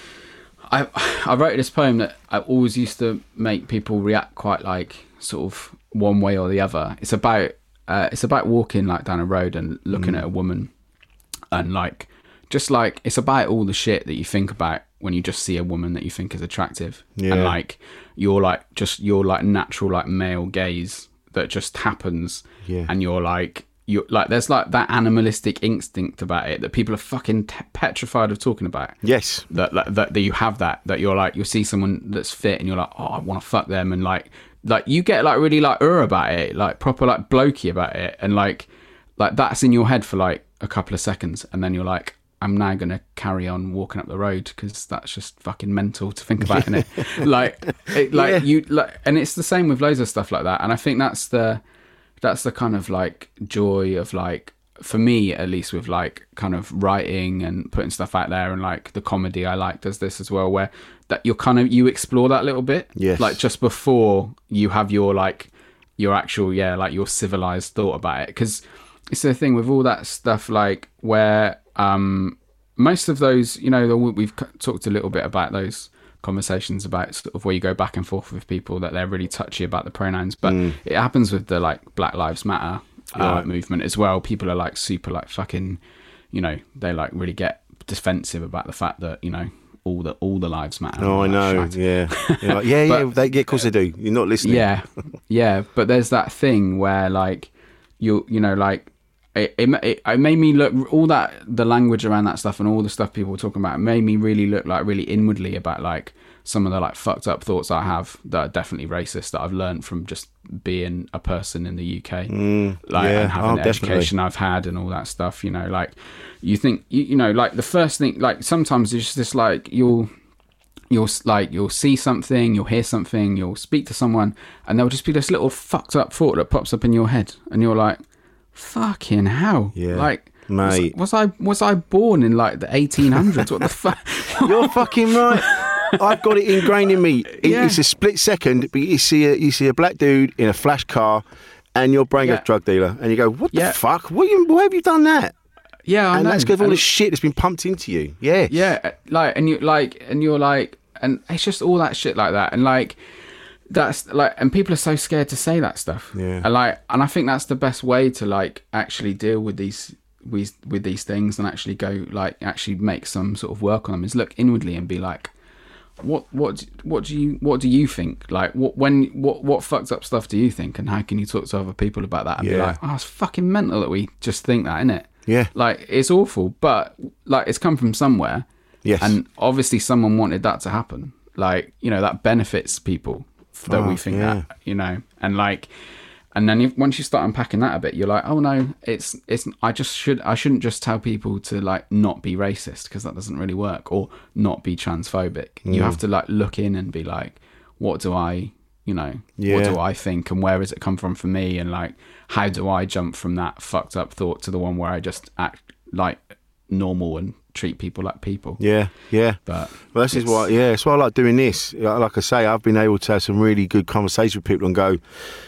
I I wrote this poem that I always used to make people react quite like sort of one way or the other. It's about uh, it's about walking like down a road and looking
Mm.
at a woman, and like just like it's about all the shit that you think about when you just see a woman that you think is attractive,
Yeah.
and like you're like just your like natural like male gaze that just happens,
Yeah.
and you're like. You like there's like that animalistic instinct about it that people are fucking t- petrified of talking about.
Yes.
That, that that that you have that that you're like you'll see someone that's fit and you're like, oh, I want to fuck them, and like like you get like really like ur about it, like proper like blokey about it, and like like that's in your head for like a couple of seconds, and then you're like, I'm now gonna carry on walking up the road because that's just fucking mental to think about, isn't it? Like it, like
Yeah.
you like, and it's the same with loads of stuff like that, and I think that's the. That's the kind of like joy of like, for me at least, with like kind of writing and putting stuff out there, and like the comedy I like does this as well, where that you're kind of you explore that little bit,
Yes.
like just before you have your like your actual yeah like your civilized thought about it, because it's the thing with all that stuff like where um most of those, you know, we've talked a little bit about those conversations about sort of where you go back and forth with people that they're really touchy about the pronouns, but
Mm.
it happens with the like Black Lives Matter uh,
Right.
movement as well. People are like super like fucking, you know, they like really get defensive about the fact that, you know, all the all the lives matter. and
Oh,
all
I
that
know.
shite.
Yeah. You're like, yeah, yeah.
But-
They, yeah, of course they do. You're not listening.
Yeah, yeah, but there's that thing where like you you know like it, it it it made me look all that the language around that stuff and all the stuff people were talking about made me really look like really inwardly about like some of the like fucked up thoughts I have that are definitely racist that I've learned from just being a person in the U K,
Mm,
like
yeah.
and having
Oh,
the
definitely.
education I've had and all that stuff. You know, like you think you, you know like the first thing like sometimes it's just like you'll. You'll like you'll see something, you'll hear something, you'll speak to someone, and there'll just be this little fucked up thought that pops up in your head, and you're like, "Fucking hell!"
Yeah,
like, was,
mate.
was I was I born in like the eighteen hundreds? What the fuck?
You're fucking right. I've got it ingrained in me. It-
Yeah.
It's a split second, but you see a you see a black dude in a flash car, and your brain
Yeah.
goes drug dealer, and you go, "What
Yeah.
the fuck? What you, why have you done that?"
Yeah, I
and
know.
that's because of all
And-
the shit that's been pumped into you. Yeah,
Yeah, like, and you like, and you're like, and it's just all that shit like that, and like, that's like, and people are so scared to say that stuff.
Yeah.
And like, and I think that's the best way to like actually deal with these with with these things and actually go like actually make some sort of work on them is look inwardly and be like, what what what do you what do you think? Like, what when what what fucked up stuff do you think, and how can you talk to other people about that and be
Yeah.
like, oh, it's fucking mental that we just think that, innit?
Yeah.
Like, it's awful, but like it's come from somewhere.
Yes.
And obviously someone wanted that to happen. Like, you know, that benefits people that we
Fuck,
think
yeah.
that, you know, and like, and then if, once you start unpacking that a bit, you're like, oh no, it's, it's, I just should, I shouldn't just tell people to like not be racist because that doesn't really work, or not be transphobic. You
Mm.
have to like look in and be like, what do I, you know,
Yeah.
what do I think and where has it come from for me? And like, how do I jump from that fucked up thought to the one where I just act like normal and treat people like people?
Yeah, yeah.
But
well, this is
it's-
why. Yeah, it's why I like doing this. Like like I say, I've been able to have some really good conversations with people and go.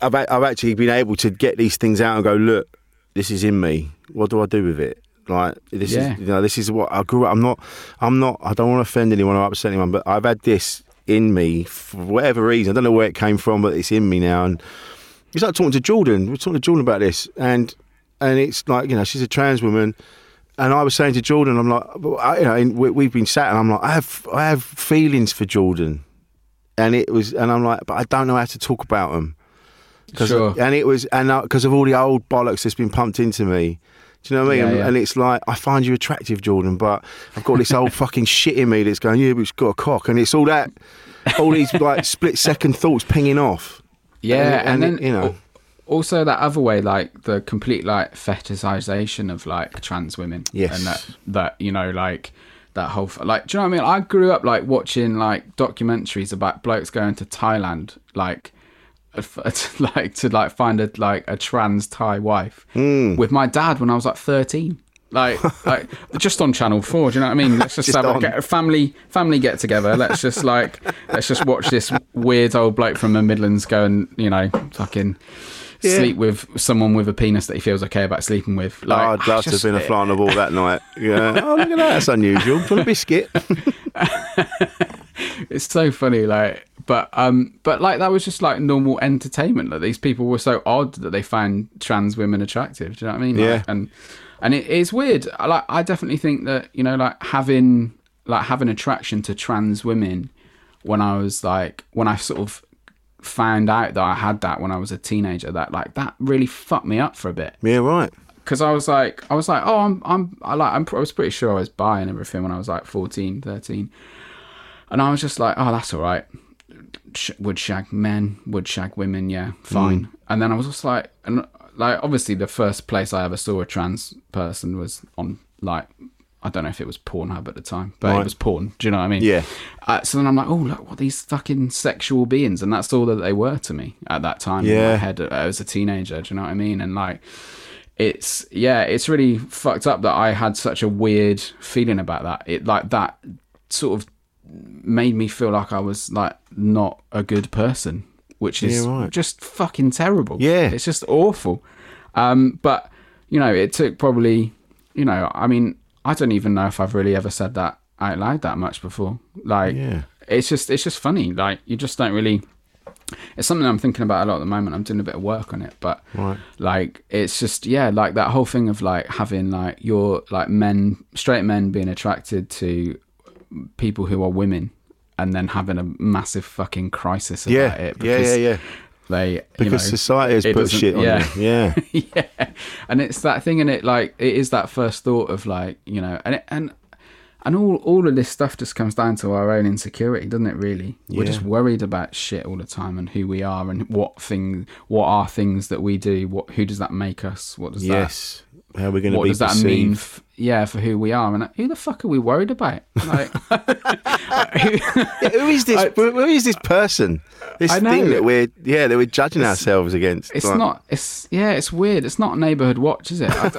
I've I've actually been able to get these things out and go, look, this is in me. What do I do with it? Like this
Yeah.
is, you know, this is what I grew up. I'm not, I'm not. I don't want to offend anyone or upset anyone, but I've had this in me for whatever reason. I don't know where it came from, but it's in me now. And it's like talking to Jordan. We're talking to Jordan about this, and and it's like, you know, she's a trans woman, and I was saying to Jordan, I'm like, I, you know, and we, we've been sat, and I'm like, I have I have feelings for Jordan, and it was, and I'm like, but I don't know how to talk about them.
Sure.
And it was, and because of all the old bollocks that's been pumped into me. Do you know what I mean?
Yeah,
and,
yeah.
and it's like, I find you attractive, Jordan, but I've got this old fucking shit in me that's going, yeah, but it's got a cock. And it's all that, all these like split second thoughts pinging off.
Yeah, and,
and,
and
it, you know.
Also that other way, like the complete like fetishization of like trans women.
Yes.
And that, that you know, like that whole, like, do you know what I mean? I grew up like watching like documentaries about blokes going to Thailand, like, like to like find a like a trans Thai wife
mm.
with my dad when I was like thirteen, like like just on Channel Four. Do you know what I mean? Let's just,
Just
have a,
on.
get a family family get together. Let's just like let's just watch this weird old bloke from the Midlands go and, you know, fucking
Yeah.
sleep with someone with a penis that he feels okay about sleeping with. Like,
Oh, I'd love to have been a fly on the wall that night. Yeah. Oh, look at that. That's unusual. Do you want a biscuit?
It's so funny, like, but um, but like that was just like normal entertainment. Like these people were so odd that they found trans women attractive. Do you know what I mean?
Yeah.
Like, and and it is weird. I like I definitely think that, you know, like having like having attraction to trans women when I was like when I sort of found out that I had that when I was a teenager, that like that really fucked me up for a bit.
Yeah, right.
Because I was like, I was like, oh, I'm, I'm, I like, I'm, I was pretty sure I was bi and everything when I was like fourteen, thirteen. And I was just like, oh, that's all right. Sh- would shag men, would shag women, yeah, fine. Mm. And then I was just like, and like, obviously the first place I ever saw a trans person was on like, I don't know if it was Pornhub at the time, but
right.
It was porn. Do you know what I mean?
Yeah.
Uh, so then I'm like, oh, look, what these fucking sexual beings. And that's all that they were to me at that time
yeah.
in my head as a teenager. Do you know what I mean? And like, it's, yeah, it's really fucked up that I had such a weird feeling about that. It like that sort of made me feel like I was like not a good person, which is
yeah, right.
just fucking terrible.
Yeah.
It's just awful. Um, but, you know, it took probably, you know, I mean, I don't even know if I've really ever said that out loud that much before. Like,
yeah.
it's just, it's just funny. Like, you just don't really, it's something I'm thinking about a lot at the moment. I'm doing a bit of work on it, but
right.
like, it's just, yeah, like that whole thing of like having like your, like men, straight men being attracted to people who are women and then having a massive fucking crisis about
yeah.
it.
Yeah, yeah, yeah.
They,
because
you know,
society has put
doesn't-
shit on
yeah.
you. Yeah.
yeah, and it's that thing, and it like it is that first thought of like, you know, and it, and and all all of this stuff just comes down to our own insecurity, doesn't it? Really, we're
Yeah.
just worried about shit all the time and who we are and what thing, what are things that we do. What who does that make us? What does
Yes.
that?
How are we going to
What
be
does that
perceived?
mean? F- yeah, for who we are, and who the fuck are we worried about? Like,
Yeah, who is this?
I-
who is this person? This
I know.
thing that we're yeah that we're judging ourselves against.
It's
Like,
not. It's yeah. It's weird. It's not a neighbourhood watch, is it? I,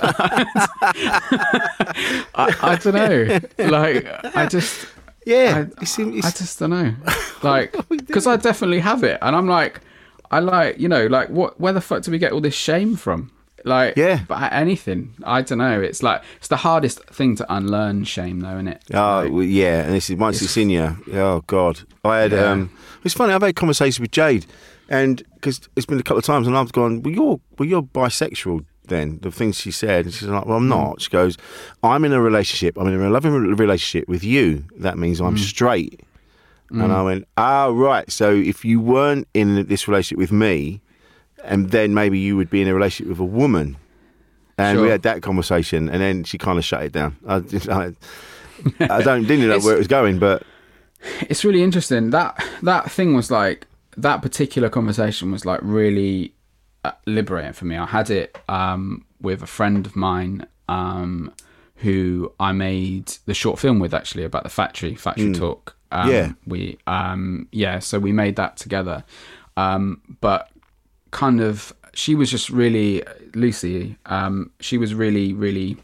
I, I don't know. Like, I just.
Yeah,
I,
it's, it's,
I just don't know. Like, because I definitely have it, and I'm like, I like, you know, like, what? Where the fuck do we get all this shame from? Like,
Yeah.
but anything. I don't know. It's like it's the hardest thing to unlearn shame, though, isn't it?
Oh
Like,
well, yeah, and this is once it's in you. Oh God, I had.
Yeah.
Um, it's funny. I've had conversations with Jade, and because it's been a couple of times, and I've gone, "Well, you're, well, you're bisexual." Then the things she said, and she's like, "Well, I'm not." She goes, "I'm in a relationship. I'm in a loving re- relationship with you. That means I'm straight." And I went, "Ah, right. So if you weren't in this relationship with me, and then maybe you would be in a relationship with a woman." And we
Sure.
had that conversation, and then she kind of shut it down. I, I, I don't didn't know
It's-
where it was going, but
It's really interesting. That that thing was like that particular conversation was like really uh, liberating for me. I had it um, with a friend of mine um, who I made the short film with, actually, about the factory factory talk. Um,
Yeah.
we um, yeah. So we made that together, um, but kind of she was just really Lucy. Um, she was really really.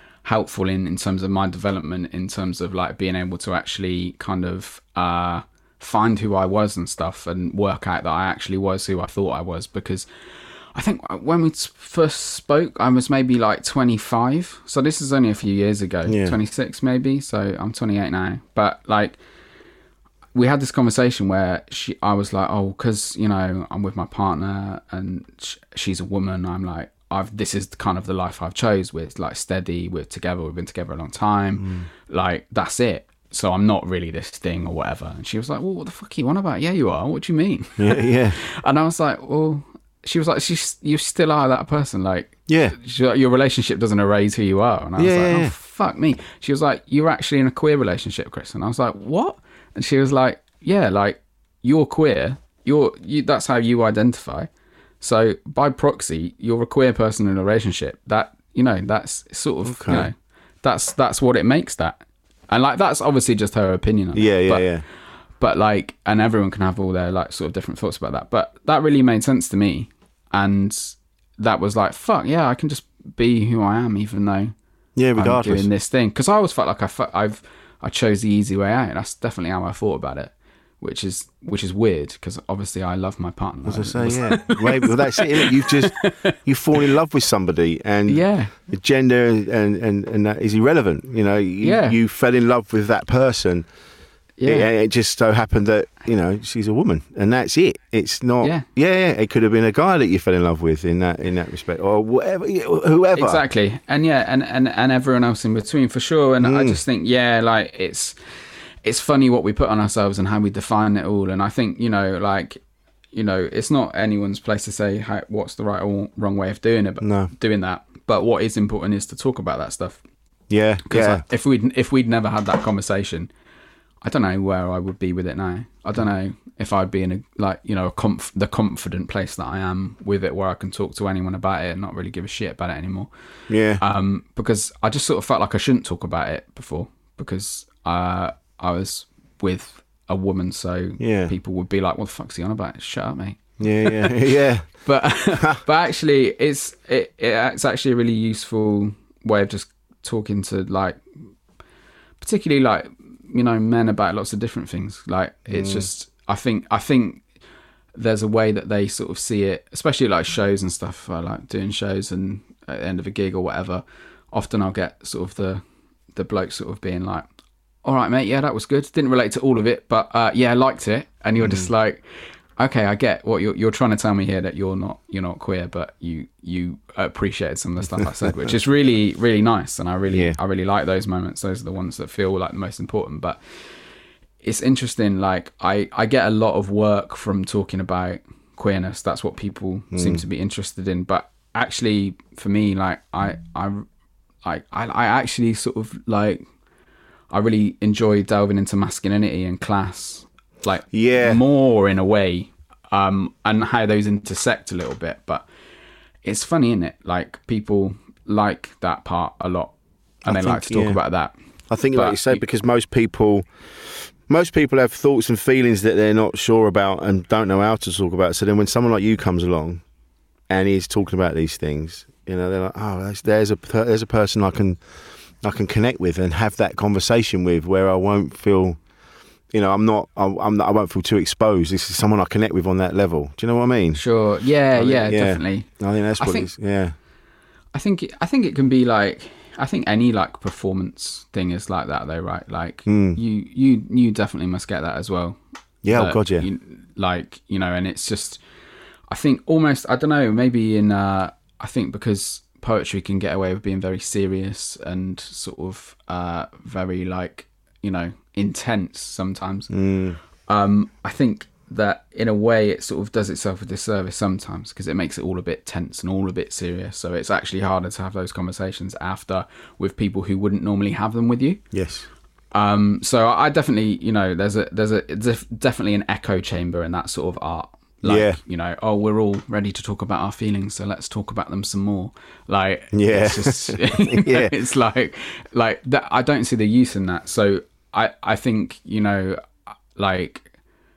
helpful in, in terms of my development, in terms of like being able to actually kind of uh, find who I was and stuff, and work out that I actually was who I thought I was. Because I think when we first spoke, I was maybe like twenty-five. So this is only a few years ago, yeah. twenty-six maybe. So I'm twenty-eight now. But like, we had this conversation where she, I was like, oh, because, you know, I'm with my partner and sh- she's a woman. I'm like, I've, this is kind of the life I've chose with, like, steady, we're together, we've been together a long time. Mm. Like, that's it. So I'm not really this thing or whatever. And she was like, well, what the fuck are you on about? Yeah, you are. What do you mean?
Yeah, yeah.
And I was like, well, she was like, she's, you still are that person. Like,
yeah,
she, your relationship doesn't erase who you are. And I was
yeah,
like, oh,
yeah.
fuck me. She was like, you're actually in a queer relationship, Chris. And I was like, what? And she was like, yeah, like, you're queer. You're you. That's how you identify. So by proxy, you're a queer person in a relationship. That, you know, that's sort of, okay. you know, that's that's what it makes that. And like, that's obviously just her opinion on
yeah,
it.
Yeah,
but,
yeah.
But like, and everyone can have all their like sort of different thoughts about that. But that really made sense to me, and that was like, fuck yeah, I can just be who I am, even though
yeah, regardless.
I'm doing this thing. Because I always felt like I fe- I've I chose the easy way out. That's definitely how I thought about it. Which is which is weird, because obviously I love my partner.
As I say, yeah. Maybe, well, that's it. Isn't it? You've just you fall in love with somebody, and
yeah.
the gender and, and, and that is irrelevant. You know, you,
yeah.
you fell in love with that person.
Yeah.
It, it just so happened that, you know, she's a woman, and that's it. It's not.
Yeah.
yeah, yeah. It could have been a guy that you fell in love with in that in that respect, or whatever, whoever.
Exactly, and yeah, and, and, and everyone else in between for sure. And mm. I just think, yeah, like it's. It's funny what we put on ourselves and how we define it all. And I think, you know, like, you know, it's not anyone's place to say how, what's the right or wrong way of doing it, but
no.
doing that. But what is important is to talk about that stuff.
Yeah,
because
yeah.
like, if we'd if we'd never had that conversation, I don't know where I would be with it now. I don't know if I'd be in a like you know a conf- the confident place that I am with it, where I can talk to anyone about it and not really give a shit about it anymore.
Yeah.
Um, because I just sort of felt like I shouldn't talk about it before, because uh. I was with a woman, so
yeah.
people would be like, what the fuck's he on about? Shut up, mate.
Yeah, yeah, yeah.
but but actually, it's it, it's actually a really useful way of just talking to, like, particularly, like, you know, men about lots of different things. Like, it's mm. just, I think, I think there's a way that they sort of see it, especially like shows and stuff. I like doing shows, and at the end of a gig or whatever, often I'll get sort of the, the bloke sort of being like, all right, mate, yeah, that was good. Didn't relate to all of it, but uh, yeah, I liked it. And you're mm. just like, okay, I get what you're you're trying to tell me here, that you're not you're not queer, but you you appreciated some of the stuff I said, which is really really nice, and I really
yeah.
I really like those moments. Those are the ones that feel like the most important. But it's interesting. Like I I get a lot of work from talking about queerness. That's what people mm. seem to be interested in. But actually, for me, like I I I I actually sort of like. I really enjoy delving into masculinity and class, like
yeah.
more in a way, um, and how those intersect a little bit. But it's funny, isn't it? Like, people like that part a lot, and I they think, like to talk yeah. about that.
I think, but, like you say,
you,
because most people, most people have thoughts and feelings that they're not sure about and don't know how to talk about. So then, when someone like you comes along and he's talking about these things, you know, they're like, oh, there's a there's a person I can. I can connect with and have that conversation with, where I won't feel, you know, I'm not, I, I'm not, I won't feel too exposed. This is someone I connect with on that level. Do you know what I mean?
Sure. Yeah.
think,
yeah,
yeah.
Definitely.
I think that's what
I think,
it's. Yeah.
I think. I think it can be like. I think any like performance thing is like that, though, right? Like
mm.
you, you, you definitely must get that as well.
Yeah.
That,
oh God, yeah.
You, like you know, and it's just. I think almost. I don't know. Maybe in. Uh, I think because. Poetry can get away with being very serious and sort of uh, very, like, you know, intense sometimes.
Mm.
Um, I think that in a way it sort of does itself a disservice sometimes, because it makes it all a bit tense and all a bit serious. So it's actually harder to have those conversations after with people who wouldn't normally have them with you.
Yes.
Um, so I definitely, you know, there's a there's a there's definitely an echo chamber in that sort of art. Like,
yeah.
you know, oh, we're all ready to talk about our feelings, so let's talk about them some more. Like,
yeah,
it's just, you know,
yeah.
it's like, like that. I don't see the use in that. So I, I think, you know, like,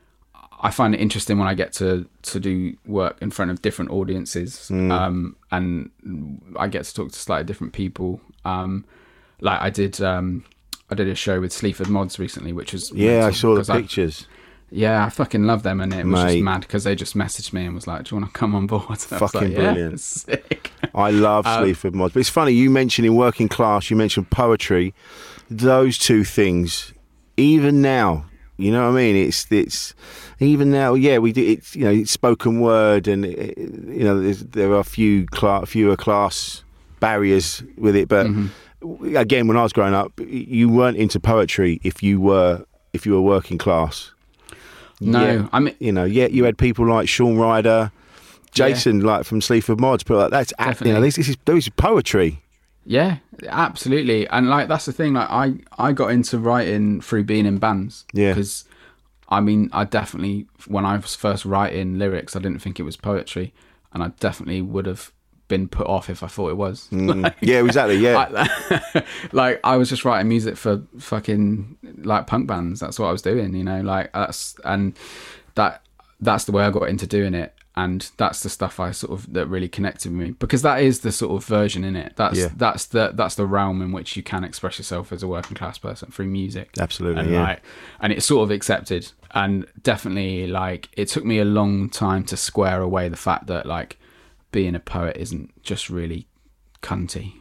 I find it interesting when I get to, to do work in front of different audiences,
mm.
um, and I get to talk to slightly different people. Um, like I did, um, I did a show with Sleaford Mods recently, which was
yeah, I saw the
I,
pictures.
Yeah, I fucking love them, and it was
Mate.
just mad because they just messaged me and was like, "Do you want to come on board?" And I was
Fucking
like, yeah,
brilliant.
sick.
I love
Um,
Sleaford Mods. But it's funny, you mentioned in Working Class, you mentioned poetry. Those two things, even now, you know what I mean? It's it's even now, yeah, we do. It's, you know, it's spoken word, and it, you know, there's, there are few cla- fewer class barriers with it. But
Mm-hmm.
again, when I was growing up, you weren't into poetry if you were if you were working class.
No,
Yeah,
I mean,
you know, yeah, you had people like Sean Ryder, Jason, like from Sleaford Mods, but like, that's act- you know,
Definitely.
this, this is this is poetry.
yeah, absolutely. And like that's the thing. Like I, I got into writing through being in bands.
Yeah.
Because, I mean, I definitely when I was first writing lyrics, I didn't think it was poetry, and I definitely would have been put off if I thought it was.
Mm. Yeah, exactly. Yeah,
I, like I was just writing music for fucking like punk bands. That's what I was doing, you know. Like that's and that that's the way I got into doing it, and that's the stuff I sort of that really connected with me because that is the sort of version in it. That's
Yeah.
that's the that's the realm in which you can express yourself as a working class person through music.
Absolutely,
and
yeah.
like and it's sort of accepted, and definitely like it took me a long time to square away the fact that like being a poet isn't just really cunty.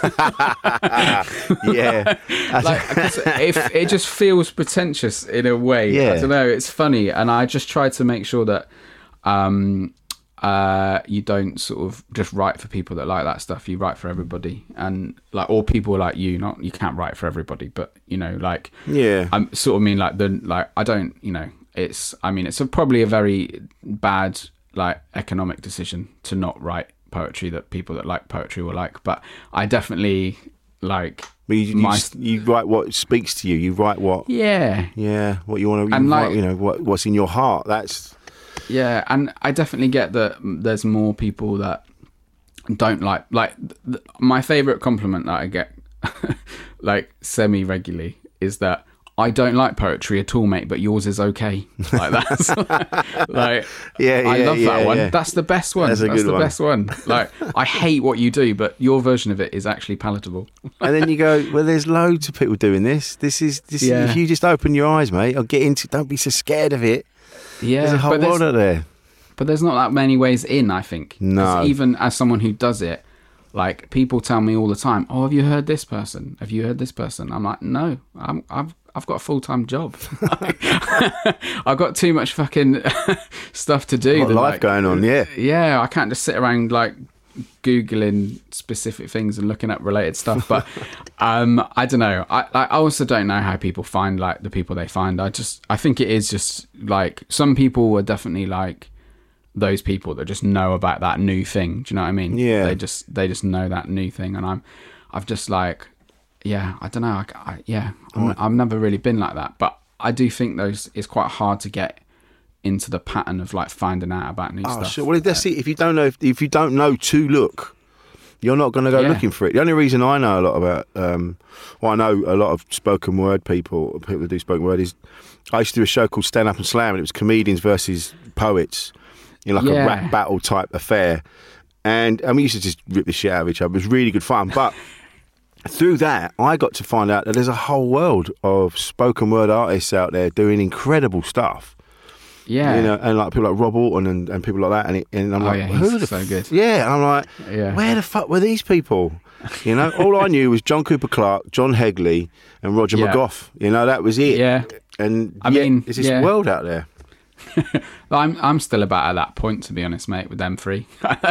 yeah.
Like, 'cause it, it just feels pretentious in a way.
Yeah.
I don't know. It's funny, and I just try to make sure that um, uh, you don't sort of just write for people that like that stuff. You write for everybody, and like all people like you. Not you can't write for everybody, but you know, like
Yeah.
I sort of mean like the like I don't. You know, it's. I mean, it's a, probably a very bad like economic decision to not write poetry that people that like poetry will like, but I definitely like
But you, you,
my
you write what speaks to you. You write what,
yeah
yeah, what you want to.
And
You,
like-
write, you know what what's in your heart. That's
yeah and I definitely get that there's more people that don't like like th- my favorite compliment that I get like semi regularly is that I don't like poetry at all, mate, but yours is okay. Like that's like
Yeah,
I
yeah,
love
yeah,
that one.
yeah.
That's the best one.
That's
That's,
a good
the
one.
best one. Like I hate what you do, but your version of it is actually palatable.
and then you go, well, there's loads of people doing this. This is this.
Yeah.
If you just open your eyes, mate, or get into. Don't be so scared of it.
Yeah,
There's a whole
but there's,
world out there.
but there's not that many ways in, I think. 'Cause
No.
even as someone who does it, like people tell me all the time, "Oh, have you heard this person? Have you heard this person?" I'm like, "No, I'm, I've I've got a full time job. I've got too much fucking stuff to do.
Got
than,
life
like-
going on, yeah.
Yeah, I can't just sit around like googling specific things and looking up related stuff. But um, I don't know. I I also don't know how people find like the people they find. I just I think it is just like some people are definitely like those people that just know about that new thing. Do you know what I mean?
Yeah.
They just they just know that new thing, and I'm I've just like yeah I don't know. I, I, yeah, I'm, I've never really been like that, but I do think those it's quite hard to get into the pattern of like finding out about new
Oh,
stuff.
sure. Well, that's it. If you don't know, if, if you don't know to look, you're not going to go
Yeah.
looking for it. The only reason I know a lot about, um, well, I know a lot of spoken word people, people that do spoken word, is I used to do a show called Stand Up and Slam, and it was comedians versus poets, in like
Yeah.
a rap battle type affair. And, and we used to just rip the shit out of each other. It was really good fun. But through that, I got to find out that there's a whole world of spoken word artists out there doing incredible stuff.
Yeah.
You know, and like people like Rob Alton and, and people like that, and, it, and I'm
Oh,
like,
yeah,
who
he's
the
so
f-?
good.
Yeah, and I'm like,
Yeah.
where the fuck were these people? You know, all I knew was John Cooper Clarke, John Hegley, and Roger
Yeah.
McGough. You know, that was it.
Yeah.
And
I
yeah,
mean,
there's this
yeah.
world out there.
I'm I'm still about at that point, to be honest, mate, with them three.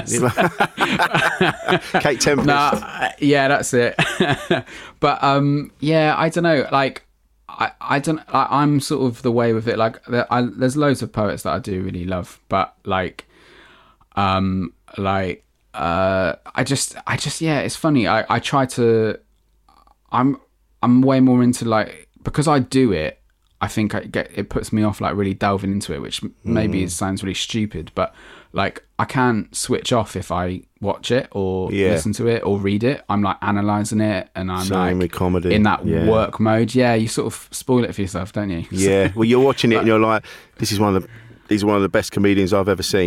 Kate Tempest.
Nah, uh, yeah, that's it. But um, yeah, I don't know. Like, I I don't. I, I'm sort of the way with it. Like, there, I, there's loads of poets that I do really love, but like, um, like, uh, I just, I just, yeah, it's funny. I I try to. I'm I'm way more into like because I do it. I think I get it puts me off like really delving into it, which maybe
Mm.
it sounds really stupid, but like I can't switch off if I watch it or
Yeah.
listen to it or read it. I'm like analysing it, and I'm
Same
like
with comedy.
in that
Yeah.
work mode. Yeah, you sort of spoil it for yourself, don't you?
Yeah. Well, you're watching it and you're like, this is one of the, these are one of the best comedians I've ever seen.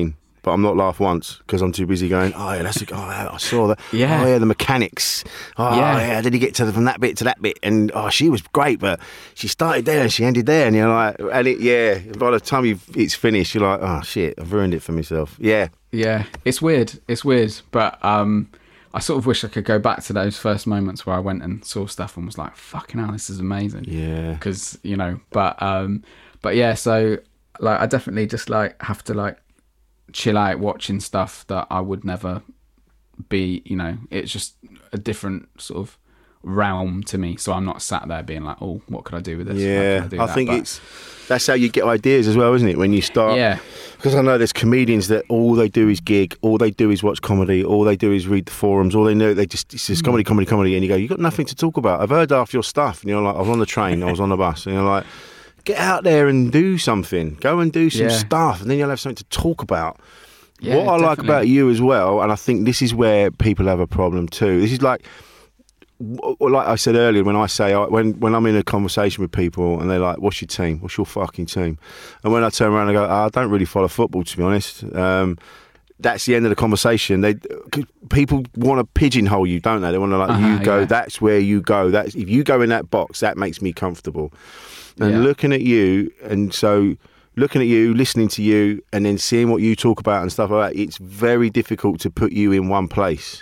but I'm not laughed once because I'm too busy going, oh, yeah, that's a, oh, yeah, I saw that.
Yeah.
Oh, yeah, the mechanics. Oh,
Yeah.
yeah, did he get to the, from that bit to that bit? And, oh, she was great, but she started there and she ended there. And you're like, and it, yeah, by the time you've, it's finished, you're like, oh, shit, I've ruined it for myself. Yeah.
Yeah, it's weird. It's weird, but um, I sort of wish I could go back to those first moments where I went and saw stuff and was like, "Fucking hell, this is amazing."
Yeah.
Because you know, but um, but yeah, so like, I definitely just like have to like chill out watching stuff that I would never be. You know, it's just a different sort of realm to me. So I'm not sat there being like, "Oh, what could I do with this?"
Yeah,
How can I, do
I
that?
think
But-
it's that's how you get ideas as well, isn't it? When you start,
Yeah.
Because I know there's comedians that all they do is gig, all they do is watch comedy, all they do is read the forums, all they know they just it's just comedy, comedy, comedy, and you go, you got nothing to talk about. I've heard half your stuff, and you're like, I was on the train, I was on the bus, and you're like, get out there and do something, go and do some
Yeah.
stuff, and then you'll have something to talk about.
Yeah,
what I like
definitely.
about you as well, and I think this is where people have a problem too. This is like. Like I said earlier, when I say when when I'm in a conversation with people and they're like, "What's your team? What's your fucking team?" And when I turn around and go, oh, "I don't really follow football, to be honest," um, that's the end of the conversation. They 'cause people want to pigeonhole you, don't they? They want to like
Uh-huh,
you go.
yeah.
That's where you go. That's if you go in that box, that makes me comfortable. And
Yeah.
looking at you, and so looking at you, listening to you, and then seeing what you talk about and stuff like that, it's very difficult to put you in one place.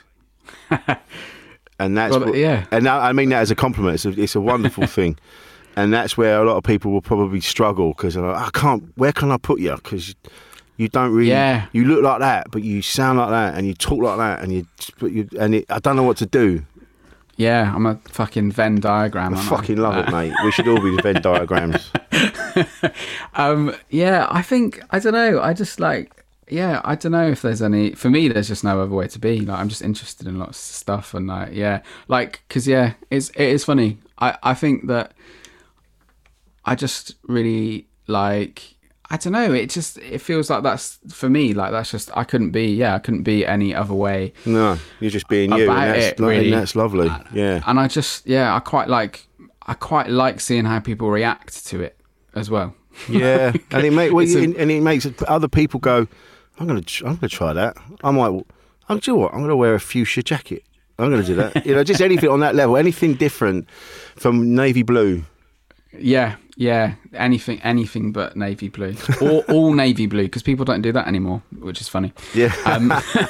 And that's
Well,
what,
yeah.
and I I mean that as a compliment. It's a, it's a wonderful thing, and that's where a lot of people will probably struggle because they're like, I can't. Where can I put you? Because you don't really.
Yeah.
You look like that, but you sound like that, and you talk like that, and you. But you and it, I don't know what to do.
Yeah, I'm a fucking Venn diagram.
I
aren't
fucking love
Uh,
it, mate. We should all be Venn diagrams.
Um, yeah, I think I don't know. I just like, yeah, I don't know if there's any. For me, there's just no other way to be. Like, I'm just interested in lots of stuff, and like, yeah, like, cause yeah, it's it is funny. I I think that I just really like. I don't know. It just it feels like that's for me. Like that's just I couldn't be. Yeah, I couldn't be any other way.
No, you're just being you, and
About
that's,
it,
lo- and
really.
that's lovely. Yeah.
And I just yeah, I quite like I quite like seeing how people react to it as well.
Yeah, and it make well,
It's a-
and it makes other people go. I'm gonna, tr- I'm gonna try that. I might. I'm do you know what? I'm gonna wear a fuchsia jacket. I'm gonna do that. You know, just anything on that level, anything different from navy blue.
Yeah, yeah, anything, anything but navy blue, or all navy blue, because people don't do that anymore, which is funny.
Yeah.
Um,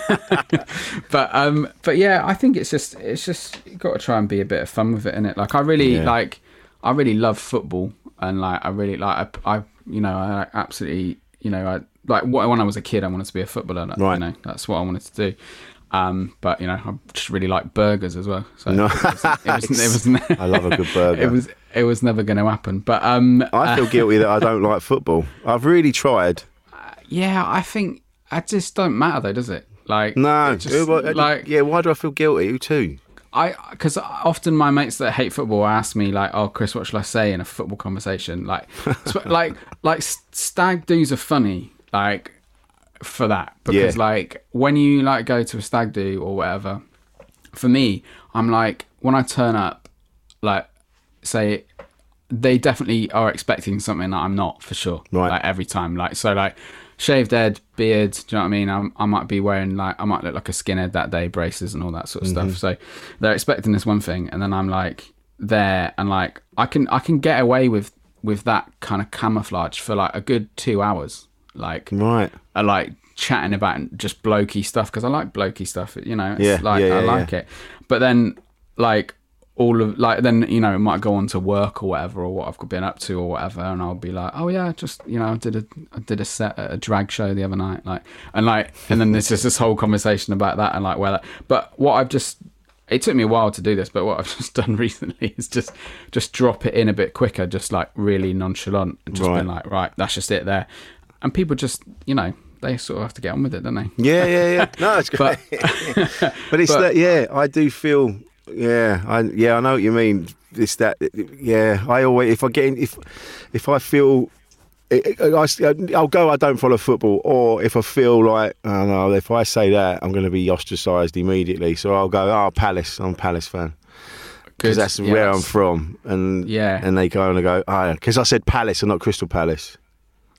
but um, but yeah, I think it's just it's just you got to try and be a bit of fun with it, innit? Like I really
Yeah.
like, I really love football, and like I really like I, I you know I absolutely you know I like what when I was a kid I wanted to be a footballer. Like,
Right.
You know that's what I wanted to do. Um, but you know I just really like burgers as well. So
No.
it was, it was, it was ne-
I love a good burger.
It was it was never going to happen. But um,
I feel guilty that I don't like football. I've really tried.
yeah, I think it just don't matter though, does it? Like
No,
it just,
Who-
like
yeah. Why do I feel guilty? Who too?
I because often my mates that hate football ask me like, "Oh, Chris, what shall I say in a football conversation?" Like, sp- like, like stag do's are funny, like for that because
Yeah.
like when you like go to a stag do or whatever, for me, I'm like when I turn up, like say they definitely are expecting something that I'm not for sure,
Right.
Like every time, like so like. Shaved head, beard, do you know what I mean? I, I might be wearing like, I might look like a skinhead that day, braces and all that sort of
Mm-hmm.
stuff. So they're expecting this one thing, and then I'm like there, and like I can I can get away with with that kind of camouflage for like a good two hours, like
Right.
I like chatting about just blokey stuff because I like blokey stuff, you know. It's
Yeah,
like
yeah,
I
yeah,
like
yeah.
it, but then like. All of like then you know it might go on to work or whatever or what I've been up to or whatever, and I'll be like, oh yeah, just you know I did a I did a set at a drag show the other night, like and like and then there's just this whole conversation about that and like where that. But what I've just it took me a while to do this, but what I've just done recently is just just drop it in a bit quicker, just like really nonchalant, and just
Right.
been like, right, that's just it there, and people just you know they sort of have to get on with it, don't they?
Yeah, yeah, yeah. No, it's great.
But-
But it's
but-
that. Yeah, I do feel. Yeah, I yeah I know what you mean. It's that. Yeah, I always if I get in, if if I feel. I, I, I'll go. I don't follow football, or if I feel like, oh no, if I say that, I'm going to be ostracised immediately. So I'll go, oh, Palace. I'm a Palace fan because
Good.
that's
Yeah,
where I'm
that's-
from, and
Yeah.
and they go and I go, oh, because I said Palace and not Crystal Palace.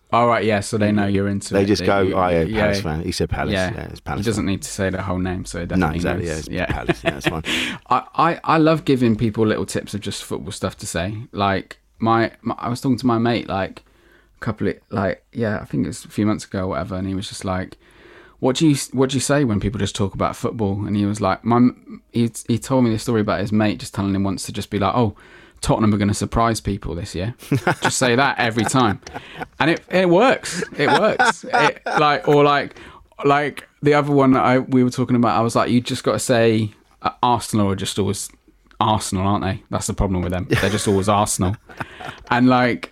All right, yeah, so they know you're into
they
it.
They just go,
you,
oh, yeah,
yeah,
Palace fan. He said Palace. Yeah, yeah it's Palace
He doesn't
fan.
need to say the whole name, so it definitely
No, exactly,
knows.
yeah, it's
yeah.
Palace. Yeah, that's fine.
I, I, I love giving people little tips of just football stuff to say. Like, my, my I was talking to my mate, like, a couple of, like, yeah, I think it was a few months ago or whatever, and he was just like, what do you what do you say when people just talk about football? And he was like, my, he, he told me this story about his mate just telling him once to just be like, oh, Tottenham are going to surprise people this year. Just say that every time, and it it works. It works. It, like or like like the other one that I we were talking about. I was like, you just got to say uh, Arsenal are just always Arsenal, aren't they? That's the problem with them. They're just always Arsenal, and like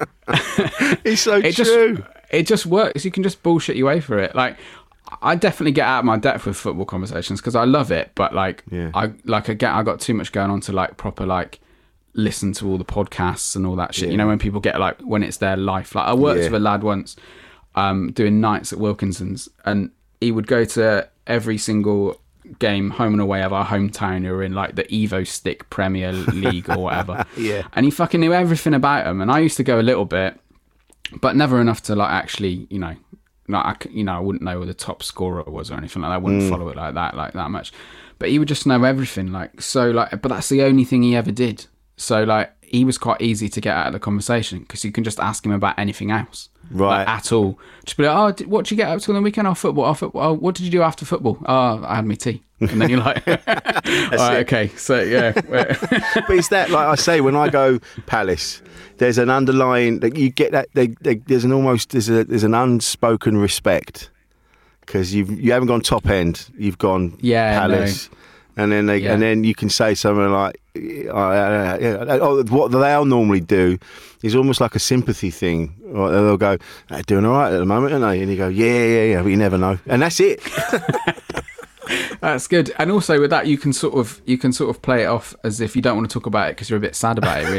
it's so
it
true.
Just, it just works. You can just bullshit your way for it. Like, I definitely get out of my depth with football conversations because I love it, but like
yeah.
I like I get I got too much going on to like proper like listen to all the podcasts and all that shit.
Yeah.
You know, when people get like when it's their life. Like I worked
yeah.
with a lad once um, doing nights at Wilkinson's, and he would go to every single game home and away of our hometown who were in like the Evo Stick Premier League or whatever.
Yeah,
and he fucking knew everything about them. And I used to go a little bit, but never enough to like actually, you know. Like I, you know, I wouldn't know who the top scorer was or anything like that. I wouldn't mm. follow it like that, like that much. But he would just know everything, like so, like. But that's the only thing he ever did. So, like, he was quite easy to get out of the conversation because you can just ask him about anything else,
right?
Like, at all. Just be like, oh, did, what did you get up to on the weekend? Oh, football. Oh, football. Oh, what did you do after football? Oh, I had my tea. And then you're like, all right, okay, so yeah.
But it's that, like I say, when I go Palace, there's an underlying, like you get that. They, they, there's an almost there's a there's an unspoken respect because you've you haven't gone top end, you've gone
yeah,
Palace,
no.
and then they
yeah.
and then you can say something like, oh, uh, yeah, oh, what they'll normally do is almost like a sympathy thing. Or they'll go, they're doing all right at the moment, aren't they? And you go, yeah, yeah, yeah, but you never know, and that's it.
That's good. And also with that, you can sort of you can sort of play it off as if you don't want to talk about it because you're a bit sad about it,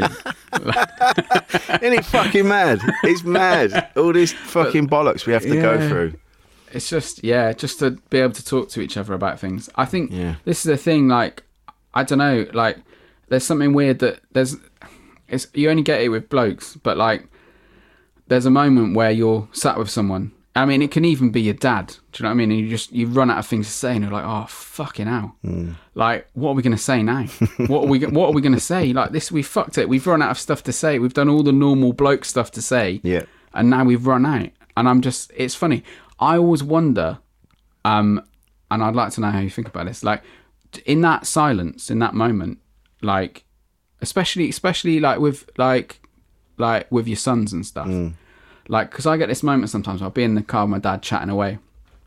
really.
Isn't it fucking mad? It's mad. All this fucking bollocks we have to
yeah.
go through.
It's just, yeah, just to be able to talk to each other about things. I think
yeah.
this is the thing, like, I don't know, like, there's something weird that there's, it's you only get it with blokes, but, like, there's a moment where you're sat with someone. I mean, it can even be your dad. Do you know what I mean? And you just you run out of things to say, and you're like, "Oh, fucking hell!
Mm.
Like, what are we going to say now? what are we What are we going to say? Like this, we fucked it. We've run out of stuff to say. We've done all the normal bloke stuff to say,
yeah,
and now we've run out. And I'm just, it's funny. I always wonder, um, and I'd like to know how you think about this. Like, in that silence, in that moment, like, especially, especially like with like, like with your sons and stuff.
Mm.
Like, because I get this moment sometimes where I'll be in the car with my dad chatting away,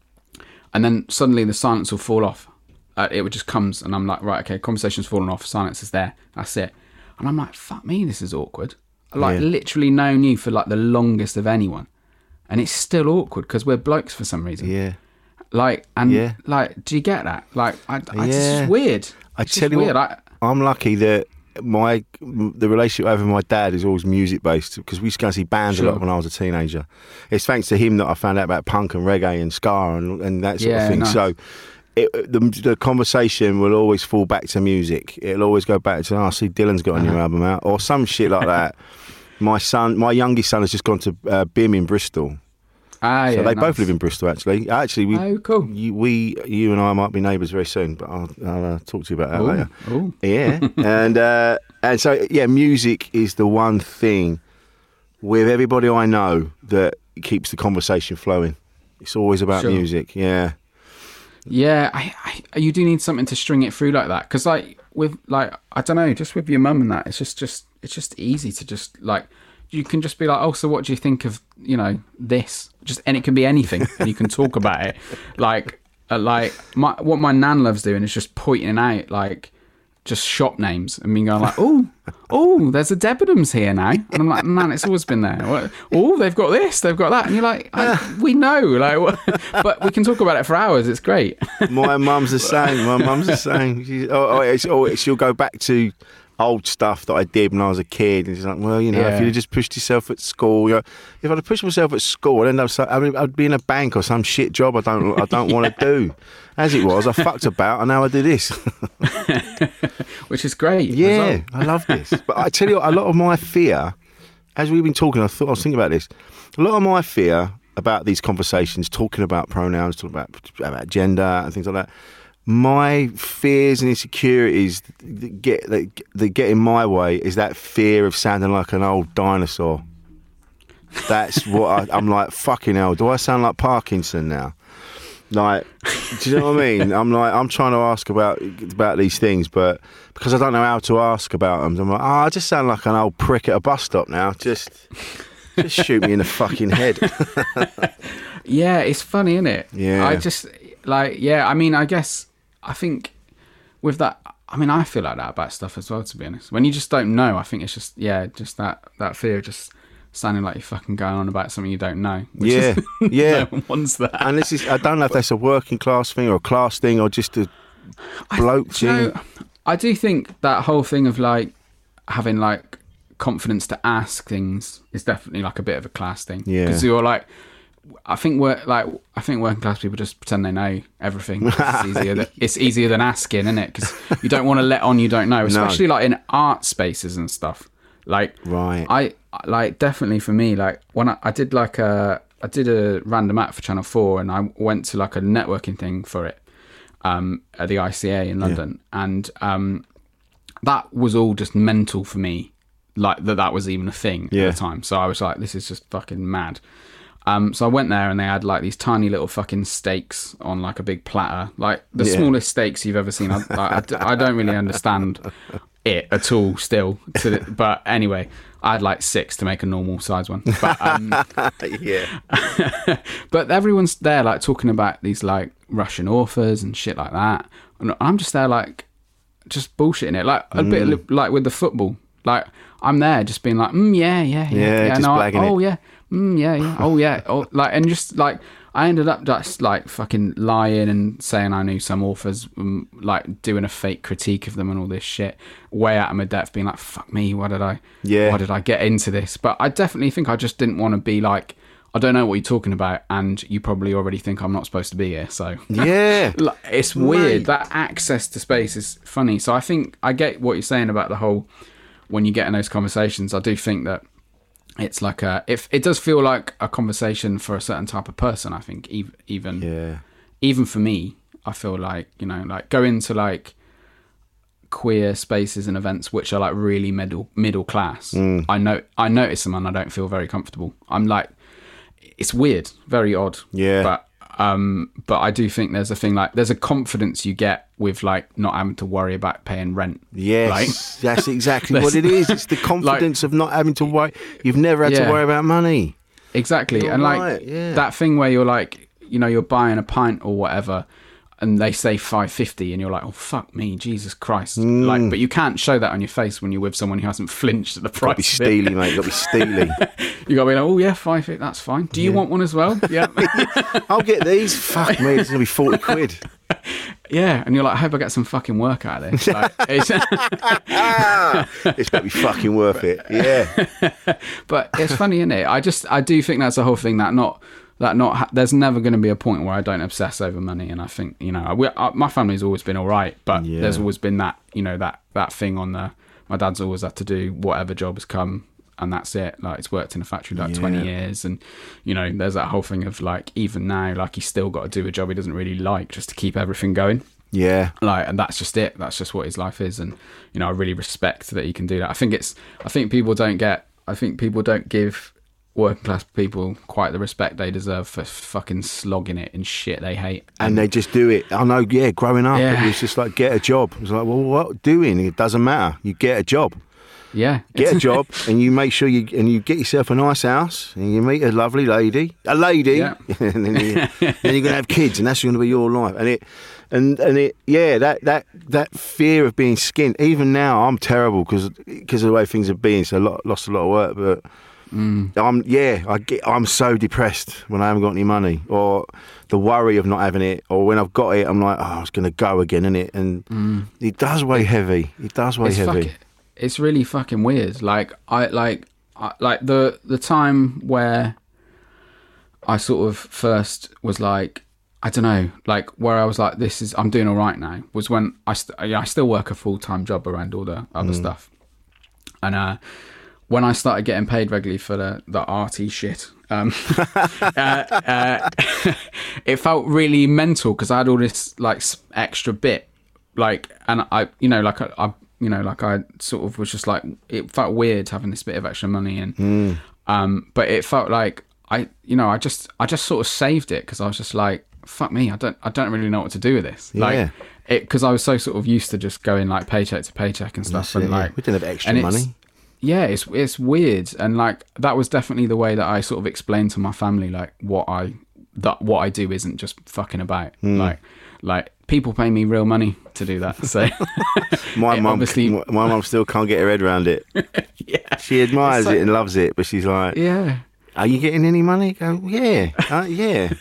and then suddenly the silence will fall off. Uh, it would just comes, and I'm like, right, okay, conversation's fallen off, silence is there, that's it. And I'm like, fuck me, this is awkward. I like
yeah.
literally known you for like the longest of anyone, and it's still awkward because we're blokes for some reason.
Yeah.
Like, and
yeah.
like, do you get that? Like, I, I
yeah.
it's just weird.
I
it's
tell you
weird.
what,
I,
I'm lucky that my the relationship I have with my dad is always music based because we used to go see bands
sure.
a lot when I was a teenager. It's thanks to him that I found out about punk and reggae and ska and, and that sort
yeah,
of thing.
nice.
So it, the, the conversation will always fall back to music. It'll always go back to, oh, I see Dylan's got a new uh-huh. album out or some shit like that. My son, my youngest son has just gone to uh, B I M in Bristol.
Ah,
so
yeah,
they
nice.
both live in Bristol, actually. Actually, we,
oh, cool.
You, we, you and I might be neighbours very soon, but I'll, I'll uh, talk to you about that
Ooh,
later.
Ooh.
Yeah, and uh, and so yeah, music is the one thing with everybody I know that keeps the conversation flowing. It's always about
sure.
music. Yeah,
yeah. I, I, you do need something to string it through like that because, like, with like I don't know, just with your mum and that, it's just, just it's just easy to just like. You can just be like, oh, so what do you think of, you know, this? Just and it can be anything, and you can talk about it. Like, uh, like my, what my nan loves doing is just pointing out like just shop names and me going like, oh, oh, there's a Debenhams here now, and I'm like, man, it's always been there. Oh, they've got this, they've got that, and you're like, I, we know, like, but we can talk about it for hours. It's great.
My mum's the same. My mum's the same. She, oh, oh, it's, oh, she'll go back to old stuff that I did when I was a kid, and she's like, well, you know,
yeah.
if you'd have just pushed yourself at school, you know, if I'd have pushed myself at school, I'd end up, I mean, I'd be in a bank or some shit job I don't, I don't want to do. As it was, I fucked about, and now I do this,
which is great.
Yeah, I love this. But I tell you, what, a lot of my fear as we've been talking, I thought I was thinking about this. A lot of my fear about these conversations, talking about pronouns, talking about about gender and things like that. My fears and insecurities that get that, that get in my way is that fear of sounding like an old dinosaur. That's what I, I'm like. Fucking hell! Do I sound like Parkinson now? Like, do you know what I mean? I'm like, I'm trying to ask about about these things, but because I don't know how to ask about them, I'm like, oh, I just sound like an old prick at a bus stop now. Just, just shoot me in the fucking head.
Yeah, it's funny, isn't it?
Yeah.
I just like, yeah. I mean, I guess I think with that, I mean, I feel like that about stuff as well. To be honest, when you just don't know, I think it's just yeah, just that that fear of just sounding like you're fucking going on about something you don't know. Which
yeah,
is,
yeah.
No one wants that.
And this is, I don't know if that's a working class thing or a class thing or just a bloke
I,
thing.
You know, I do think that whole thing of like having like confidence to ask things is definitely like a bit of a class thing.
Yeah.
Because you're like, I think we're like, I think working class people just pretend they know everything. It's easier than, it's easier than asking, isn't it? Because you don't want to let on you don't know, especially no. like in art spaces and stuff. Like,
right.
I like definitely for me, like when I, I did like a, I did a random act for Channel four and I went to like a networking thing for it um, at the I C A in London. Yeah. And um, that was all just mental for me, like that that was even a thing
yeah.
at the time. So I was like, this is just fucking mad. Um, so I went there and they had like these tiny little fucking steaks on like a big platter, like the yeah. smallest steaks you've ever seen. I, like, I, I don't really understand it at all still. To the, but anyway, I had like six to make a normal size one. But, um,
yeah.
But everyone's there like talking about these like Russian authors and shit like that. And I'm just there like just bullshitting it. Like a mm. bit like with the football. Like I'm there just being like, mm, yeah, yeah, yeah.
Yeah,
yeah
just
no,
blagging
I,
it.
Oh, yeah. Mm, yeah, yeah. Oh, yeah. Oh, like, and just like, I ended up just like fucking lying and saying I knew some authors, um, like doing a fake critique of them and all this shit, way out of my depth, being like, fuck me, why did I,
yeah.
why did I get into this? But I definitely think I just didn't want to be like, I don't know what you're talking about, and you probably already think I'm not supposed to be here. So
yeah,
it's weird. Right. That access to space is funny. So I think I get what you're saying about the whole, when you get in those conversations, I do think that it's like a, if it does feel like a conversation for a certain type of person. I think even even
yeah.
even for me, I feel like, you know, like go into like queer spaces and events which are like really middle middle class.
Mm.
I know I notice them and I don't feel very comfortable. I'm like, it's weird, very odd.
Yeah.
But um, but I do think there's a thing like there's a confidence you get with like not having to worry about paying rent.
Yes,
like,
that's exactly what it is. It's the confidence like, of not having to worry. You've never had yeah, to worry about money.
Exactly, you're and like
right, yeah.
that thing where you're like, you know, you're buying a pint or whatever, and they say five fifty, and you're like, oh fuck me, Jesus Christ!
Mm.
Like, but you can't show that on your face when you're with someone who hasn't flinched at the price.
Got to be steely, mate. Got to be steely.
You got to be like, oh yeah, five fifty, that's fine. Do you
yeah.
want one as well? Yeah.
I'll get these. Fuck me, it's gonna be forty quid.
Yeah, and you're like, I hope I get some fucking work out of this. Like, it's
it's got to be fucking worth it. Yeah.
But it's funny, isn't it? I just, I do think that's the whole thing that not. That not ha- there's never going to be a point where I don't obsess over money, and I think, you know, we, I, my family's always been all right, but
yeah.
there's always been that, you know, that that thing on the. My dad's always had to do whatever job has come, and that's it. Like, he's worked in a factory like
yeah.
twenty years, and you know, there's that whole thing of like, even now, like he's still got to do a job he doesn't really like just to keep everything going.
Yeah,
like, and that's just it. That's just what his life is, and you know, I really respect that he can do that. I think it's. I think people don't get. I think people don't give working class people quite the respect they deserve for fucking slogging it in shit they hate,
and, and they just do it. I know, yeah. Growing up,
yeah.
it was just like, get a job. It was like, well, what doing? It doesn't matter. You get a job.
Yeah,
get a job, and you make sure you and you get yourself a nice house, and you meet a lovely lady, a lady,
yeah.
and then, you, then you're gonna have kids, and that's going to be your life. And it, and and it, yeah, that that that fear of being skinned. Even now, I'm terrible because because of the way things have been. So a lot, lost a lot of work, but.
Mm.
I'm yeah. I get. I'm so depressed when I haven't got any money, or the worry of not having it, or when I've got it, I'm like, oh, it's going to go again, isn't it? And
mm.
it does weigh heavy. It does weigh
it's
heavy.
Fucking, it's really fucking weird. Like I like I, like the the time where I sort of first was like, I don't know, like where I was like, this is I'm doing all right now. Was when I st- yeah, I still work a full time job around all the other
mm.
stuff, and uh. when I started getting paid regularly for the, the arty shit, um, uh, uh, it felt really mental because I had all this like extra bit, like, and I, you know, like I, I, you know, like I sort of was just like, it felt weird having this bit of extra money, and
Mm.
um, but it felt like I, you know, I just, I just sort of saved it because I was just like, fuck me, I don't, I don't really know what to do with this,
Yeah.
like, it because I was so sort of used to just going like paycheck to paycheck and stuff,
That's
and
it, yeah.
like
We didn't have extra
and it's-
money.
Yeah, it's it's weird, and like that was definitely the way that I sort of explained to my family like what I that what I do isn't just fucking about.
Mm.
Like like people pay me real money to do that. So
My
it
mum,
obviously,
my mum still can't get her head around it.
yeah,
She admires
It's like-
it and loves it, but she's like,
yeah.
"Are you getting any money?" I go, yeah, uh, yeah.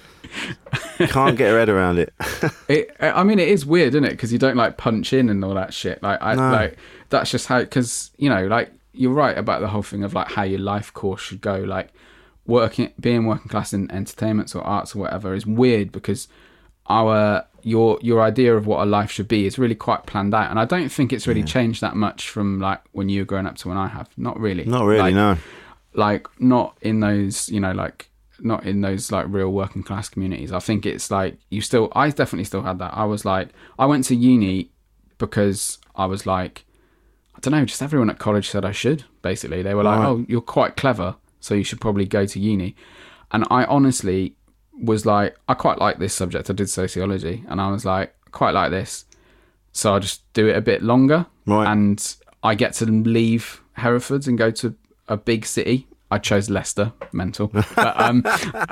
Can't get her head around it.
It, I mean, it is weird, isn't it? Because you don't like punch in and all that shit. Like, I
No.
like that's just how. Because you know, like you're right about the whole thing of like how your life course should go. Like working, being working class in entertainment or arts or whatever is weird because our your your idea of what a life should be is really quite planned out, and I don't think it's really changed that much from like when you were growing up to when I have. Not really.
Not really,
Like,
no.
Like not in those, you know, like. Not in those like real working class communities. I think it's like you still I definitely still had that. I was like I went to uni because I was like I don't know, just everyone at college said I should, basically. They were like,
Right.
"Oh, you're quite clever, so you should probably go to uni." And I honestly was like, I quite like this subject. I did sociology, and I was like, I quite like this. So I'll just do it a bit longer.
Right.
And I get to leave Hereford and go to a big city. I chose Leicester, mental. But um, uh,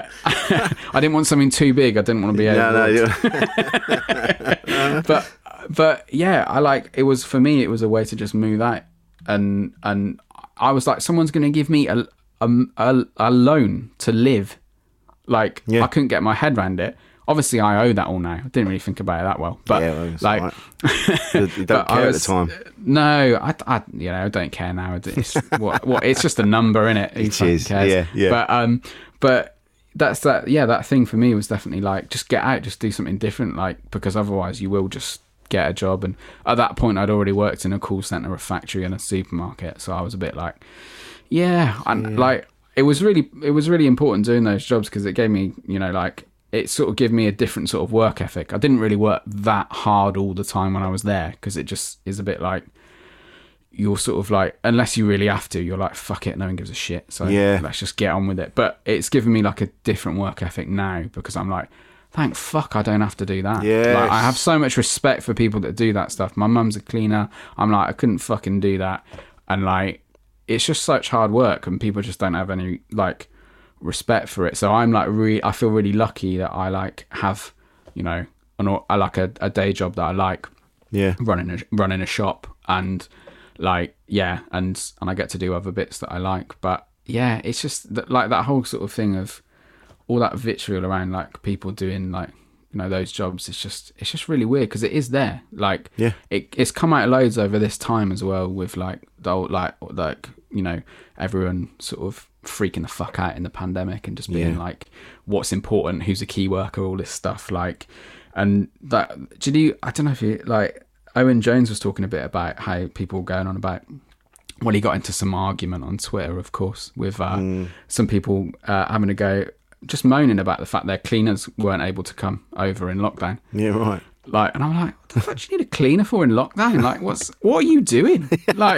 I didn't want something too big. I didn't want to be
No, no,
overworked.
you-
but but yeah, I like it was for me. It was a way to just move out, and and I was like, someone's going to give me a, a a a loan to live. Like
Yeah.
I couldn't get my head around it. Obviously, I owe that all now. I didn't really think about it that well, but
Yeah, well, it's
like,
all right. You don't
but I
care
was-
at the time.
No, I, I, you know, I don't care now. It's what, what, it's just a number, innit? Who
It
fucking
is,
cares?
yeah, yeah.
But um, but that's that. Yeah, that thing for me was definitely like, just get out, just do something different, like because otherwise you will just get a job. And at that point, I'd already worked in a call center, a factory, and a supermarket, so I was a bit like, yeah, and like it was really, it was really important doing those jobs because it gave me, you know, like. It sort of gave me a different sort of work ethic. I didn't really work that hard all the time when I was there because it just is a bit like you're sort of like, unless you really have to, you're like, fuck it, no one gives a shit. So
Yeah.
let's just get on with it. But it's given me like a different work ethic now because I'm like, thank fuck I don't have to do that.
Yes.
Like, I have so much respect for people that do that stuff. My mum's a cleaner. I'm like, I couldn't fucking do that. And like, it's just such hard work and people just don't have any like respect for it. So I'm like really, I feel really lucky that I like have, you know, an, I like a, a day job that I like,
Yeah.
running a, running a shop and like, yeah. And, and I get to do other bits that I like, but yeah, it's just that, like that whole sort of thing of all that vitriol around like people doing like, you know, those jobs. It's just, it's just really weird because it is there. Like,
Yeah.
it, it's come out loads over this time as well with like the old, like, like, you know, everyone sort of freaking the fuck out in the pandemic and just being
Yeah.
like, what's important, who's a key worker, all this stuff. Like, and that, did you, I don't know if you, like, Owen Jones was talking a bit about how people were going on about, well, he got into some argument on Twitter, of course, with uh,
Mm.
some people uh, having a go, just moaning about the fact their cleaners weren't able to come over in lockdown.
Yeah, right.
Like, and I'm like, what the fuck do you need a cleaner for in lockdown? Like, what's, what are you doing? Like,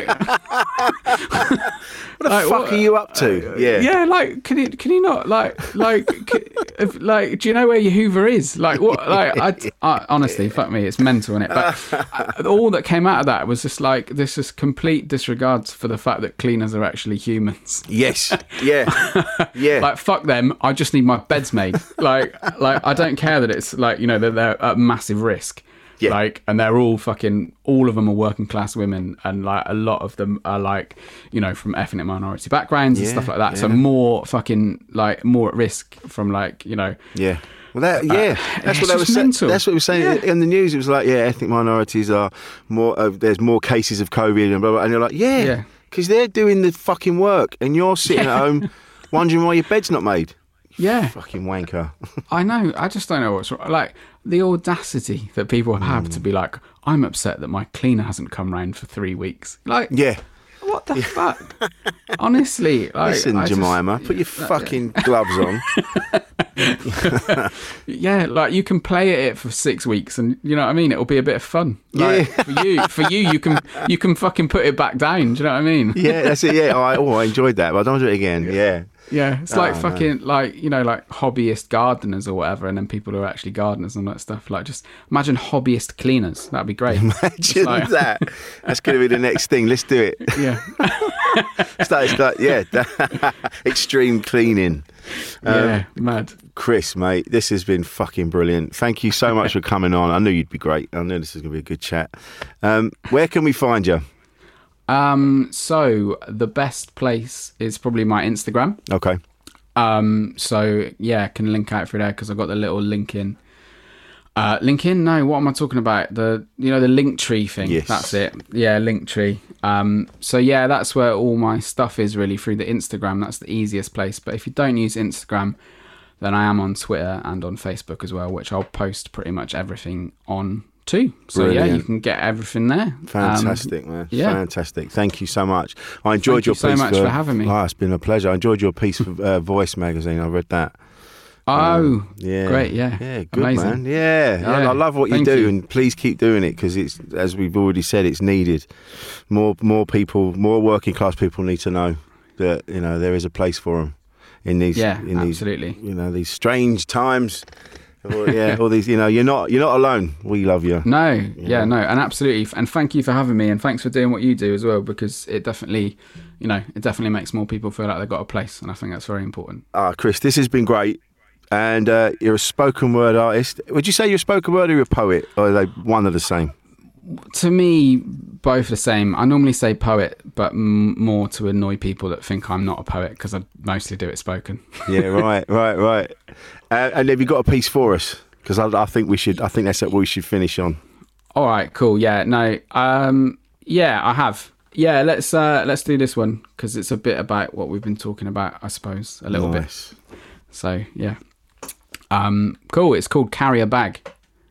What the fuck are you up to? Yeah.
yeah, like, can you can you not like like can, if, like do you know where your Hoover is? Like what? Like I, I honestly, fuck me, it's mental, innit? But I, all that came out of that was just like this is complete disregard for the fact that cleaners are actually humans.
Yes. Yeah. Yeah.
Like fuck them, I just need my beds made. Like like I don't care that it's like, you know, that they're at massive risk.
Yeah.
Like, and they're all fucking, all of them are working class women, and like a lot of them are like, you know, from ethnic minority backgrounds and
Yeah,
stuff like that. So
yeah.
more fucking like more at risk from like, you know,
Yeah. Well, that yeah, that's
it's
what they were
just
saying.
mental.
That's what we were saying
Yeah.
in the news. It was like, yeah, ethnic minorities are more. Uh, there's more cases of COVID and blah blah. And you're like, yeah,
Yeah.
because they're doing the fucking work, and you're sitting
Yeah.
at home wondering why your bed's not made.
yeah,
Fucking wanker.
I know. I just don't know what's wrong. Like the audacity that people have
Mm.
to be like, I'm upset that my cleaner hasn't come round for three weeks. Like,
Yeah.
what What the fuck? Honestly, like,
listen,
I
Jemima,
just,
put your fucking gloves on.
Yeah, like you can play at it for six weeks, and you know what I mean. It'll be a bit of fun. Like,
Yeah.
for you, for you, you can you can fucking put it back down. Do you know what I mean?
Yeah, that's it. Yeah, I, oh, I enjoyed that, but I don't do it again. Yeah.
Yeah, it's like
Oh,
fucking, like, you know, like hobbyist gardeners or whatever, and then people who are actually gardeners and all that stuff. Like, just imagine hobbyist cleaners. That'd be great.
Imagine
like-
that. That's going to be the next thing. Let's do it.
Yeah.
Start, start, yeah. Extreme cleaning. Um,
Yeah, mad.
Chris, mate, this has been fucking brilliant. Thank you so much for coming on. I knew you'd be great. I knew this was going to be a good chat. Um, where can we find you?
Um, so the best place is probably my Instagram.
Okay.
Um, so yeah, I can link out through there because I've got the little link in. Uh, link in? No, what am I talking about? The, you know, the link tree thing.
Yes.
That's it. Yeah, link tree. Um, so yeah, that's where all my stuff is really, through the Instagram. That's the easiest place. But if you don't use Instagram, then I am on Twitter and on Facebook as well, which I'll post pretty much everything on too. So
Brilliant.
yeah, you can get everything there.
Fantastic,
Um,
man.
yeah.
Fantastic. Thank you so much. I enjoyed
Thank
your
you so
piece.
much for having me.
Oh, it's been a pleasure. I enjoyed your piece for uh, Voice magazine. I read that.
Oh,
Um, yeah.
great. Yeah.
Yeah, good,
Amazing.
man. Yeah. I,
Yeah.
I love what you
Thank
do,
you.
and please keep doing it because it's, as we've already said, it's needed. More, more people, more working class people need to know that, you know, there is a place for them in these,
Yeah,
in
absolutely.
these, you know, these strange times. Or, yeah, all these, you know, you're not, you're not alone. We love you.
No, yeah, no, and absolutely, and thank you for having me, and thanks for doing what you do as well, because it definitely, you know, it definitely makes more people feel like they've got a place, and I think that's very important.
Ah, Chris, this has been great. And uh, you're a spoken word artist. Would you say you're a spoken word or you're a poet? Or are they one and the same?
To me, both the same. I normally say poet, but m- more to annoy people that think I'm not a poet, because I mostly do it spoken.
Yeah, right, right, right. Uh, and have you got a piece for us? Because I, I think we should. I think that's what we should finish on.
All right, cool. Yeah, no, um, yeah, I have. Yeah, let's uh, let's do this one because it's a bit about what we've been talking about, I suppose, a little
Nice.
bit. So yeah, um, cool. It's called Carry a Bag.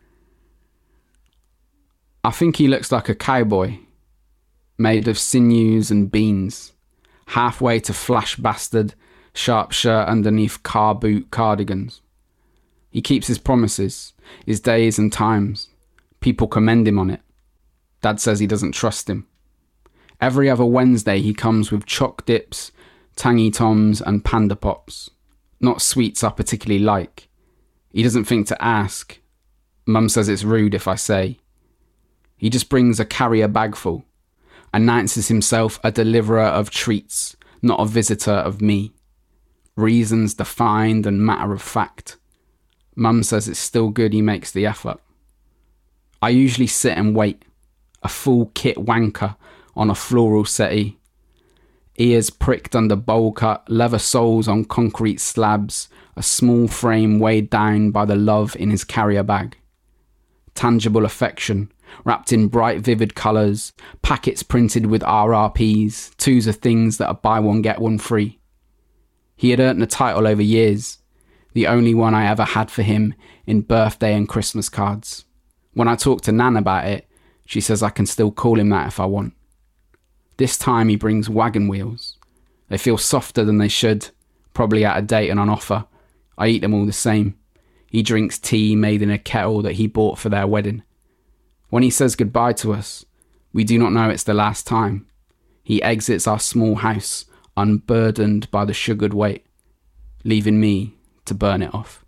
I think he looks like a cowboy, made of sinews and beans, halfway to flash bastard, sharp shirt underneath car boot cardigans. He keeps his promises, his days and times. People commend him on it. Dad says he doesn't trust him. Every other Wednesday he comes with choc dips, tangy toms and panda pops. Not sweets I particularly like. He doesn't think to ask. Mum says it's rude if I say. He just brings a carrier bagful, announces himself a deliverer of treats, not a visitor of me. Reasons defined and matter of fact. Mum says it's still good he makes the effort. I usually sit and wait, a full kit wanker on a floral settee. Ears pricked under bowl cut, leather soles on concrete slabs, a small frame weighed down by the love in his carrier bag. Tangible affection, wrapped in bright vivid colours, packets printed with R R Ps, twos of things that are buy one get one free. He had earned the title over years, the only one I ever had for him in birthday and Christmas cards. When I talk to Nan about it, she says I can still call him that if I want. This time he brings wagon wheels. They feel softer than they should, probably out of date and on offer. I eat them all the same. He drinks tea made in a kettle that he bought for their wedding. When he says goodbye to us, we do not know it's the last time. He exits our small house, unburdened by the sugared weight, leaving me to burn it off.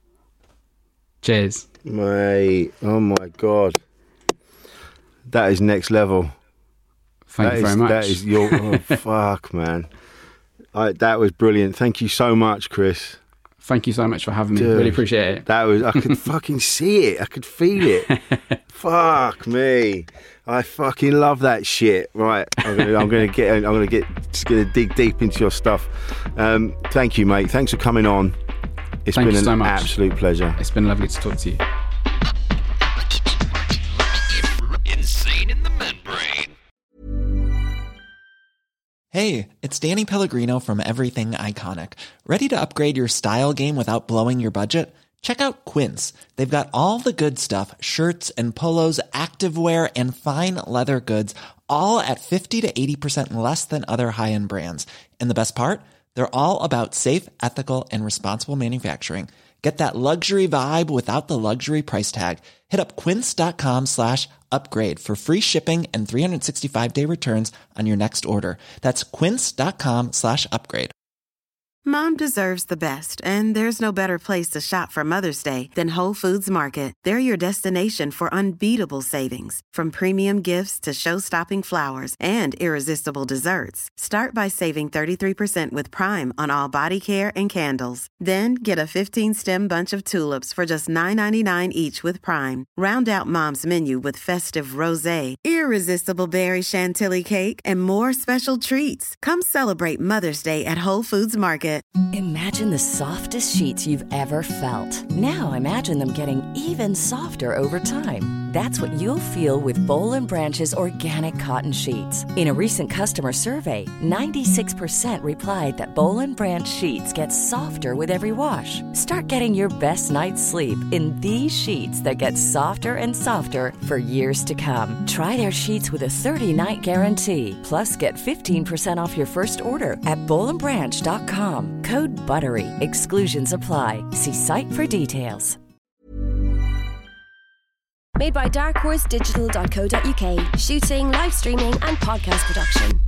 Cheers.
Mate, oh my God. That is next level.
Thank
That
you very
is-
much.
That is your, oh, fuck, man. I, that was brilliant. Thank you so much, Chris.
Thank you so much for having me.
Dude,
Really appreciate it.
That was, I could fucking see it. I could feel it. Fuck me. I fucking love that shit. Right. I'm gonna, I'm gonna get, I'm gonna get, just gonna dig deep into your stuff. Um, thank you, mate. Thanks for coming on. It's
Thank
been
you
an
so much.
absolute pleasure.
It's been lovely to talk to you.
Insane in the membrane.
Hey, it's Danny Pellegrino from Everything Iconic. Ready to upgrade your style game without blowing your budget? Check out Quince. They've got all the good stuff, shirts and polos, activewear, and fine leather goods, all at fifty to eighty percent less than other high-end brands. And the best part? They're all about safe, ethical, and responsible manufacturing. Get that luxury vibe without the luxury price tag. Hit up quince.com slash upgrade for free shipping and three sixty-five day returns on your next order. That's quince.com slash upgrade.
Mom deserves the best, and there's no better place to shop for Mother's Day than Whole Foods Market. They're your destination for unbeatable savings, from premium gifts to show-stopping flowers and irresistible desserts. Start by saving thirty-three percent with Prime on all body care and candles. Then get a fifteen-stem bunch of tulips for just nine ninety-nine each with Prime. Round out Mom's menu with festive rosé, irresistible berry chantilly cake, and more special treats. Come celebrate Mother's Day at Whole Foods Market.
Imagine the softest sheets you've ever felt. Now imagine them getting even softer over time. That's what you'll feel with Boll and Branch's organic cotton sheets. In a recent customer survey, ninety-six percent replied that Boll and Branch sheets get softer with every wash. Start getting your best night's sleep in these sheets that get softer and softer for years to come. Try their sheets with a thirty-night guarantee. Plus, get fifteen percent off your first order at boll and branch dot com. Code BUTTERY. Exclusions apply. See site for details.
Made by dark horse digital dot co dot uk. Shooting, live streaming and podcast production.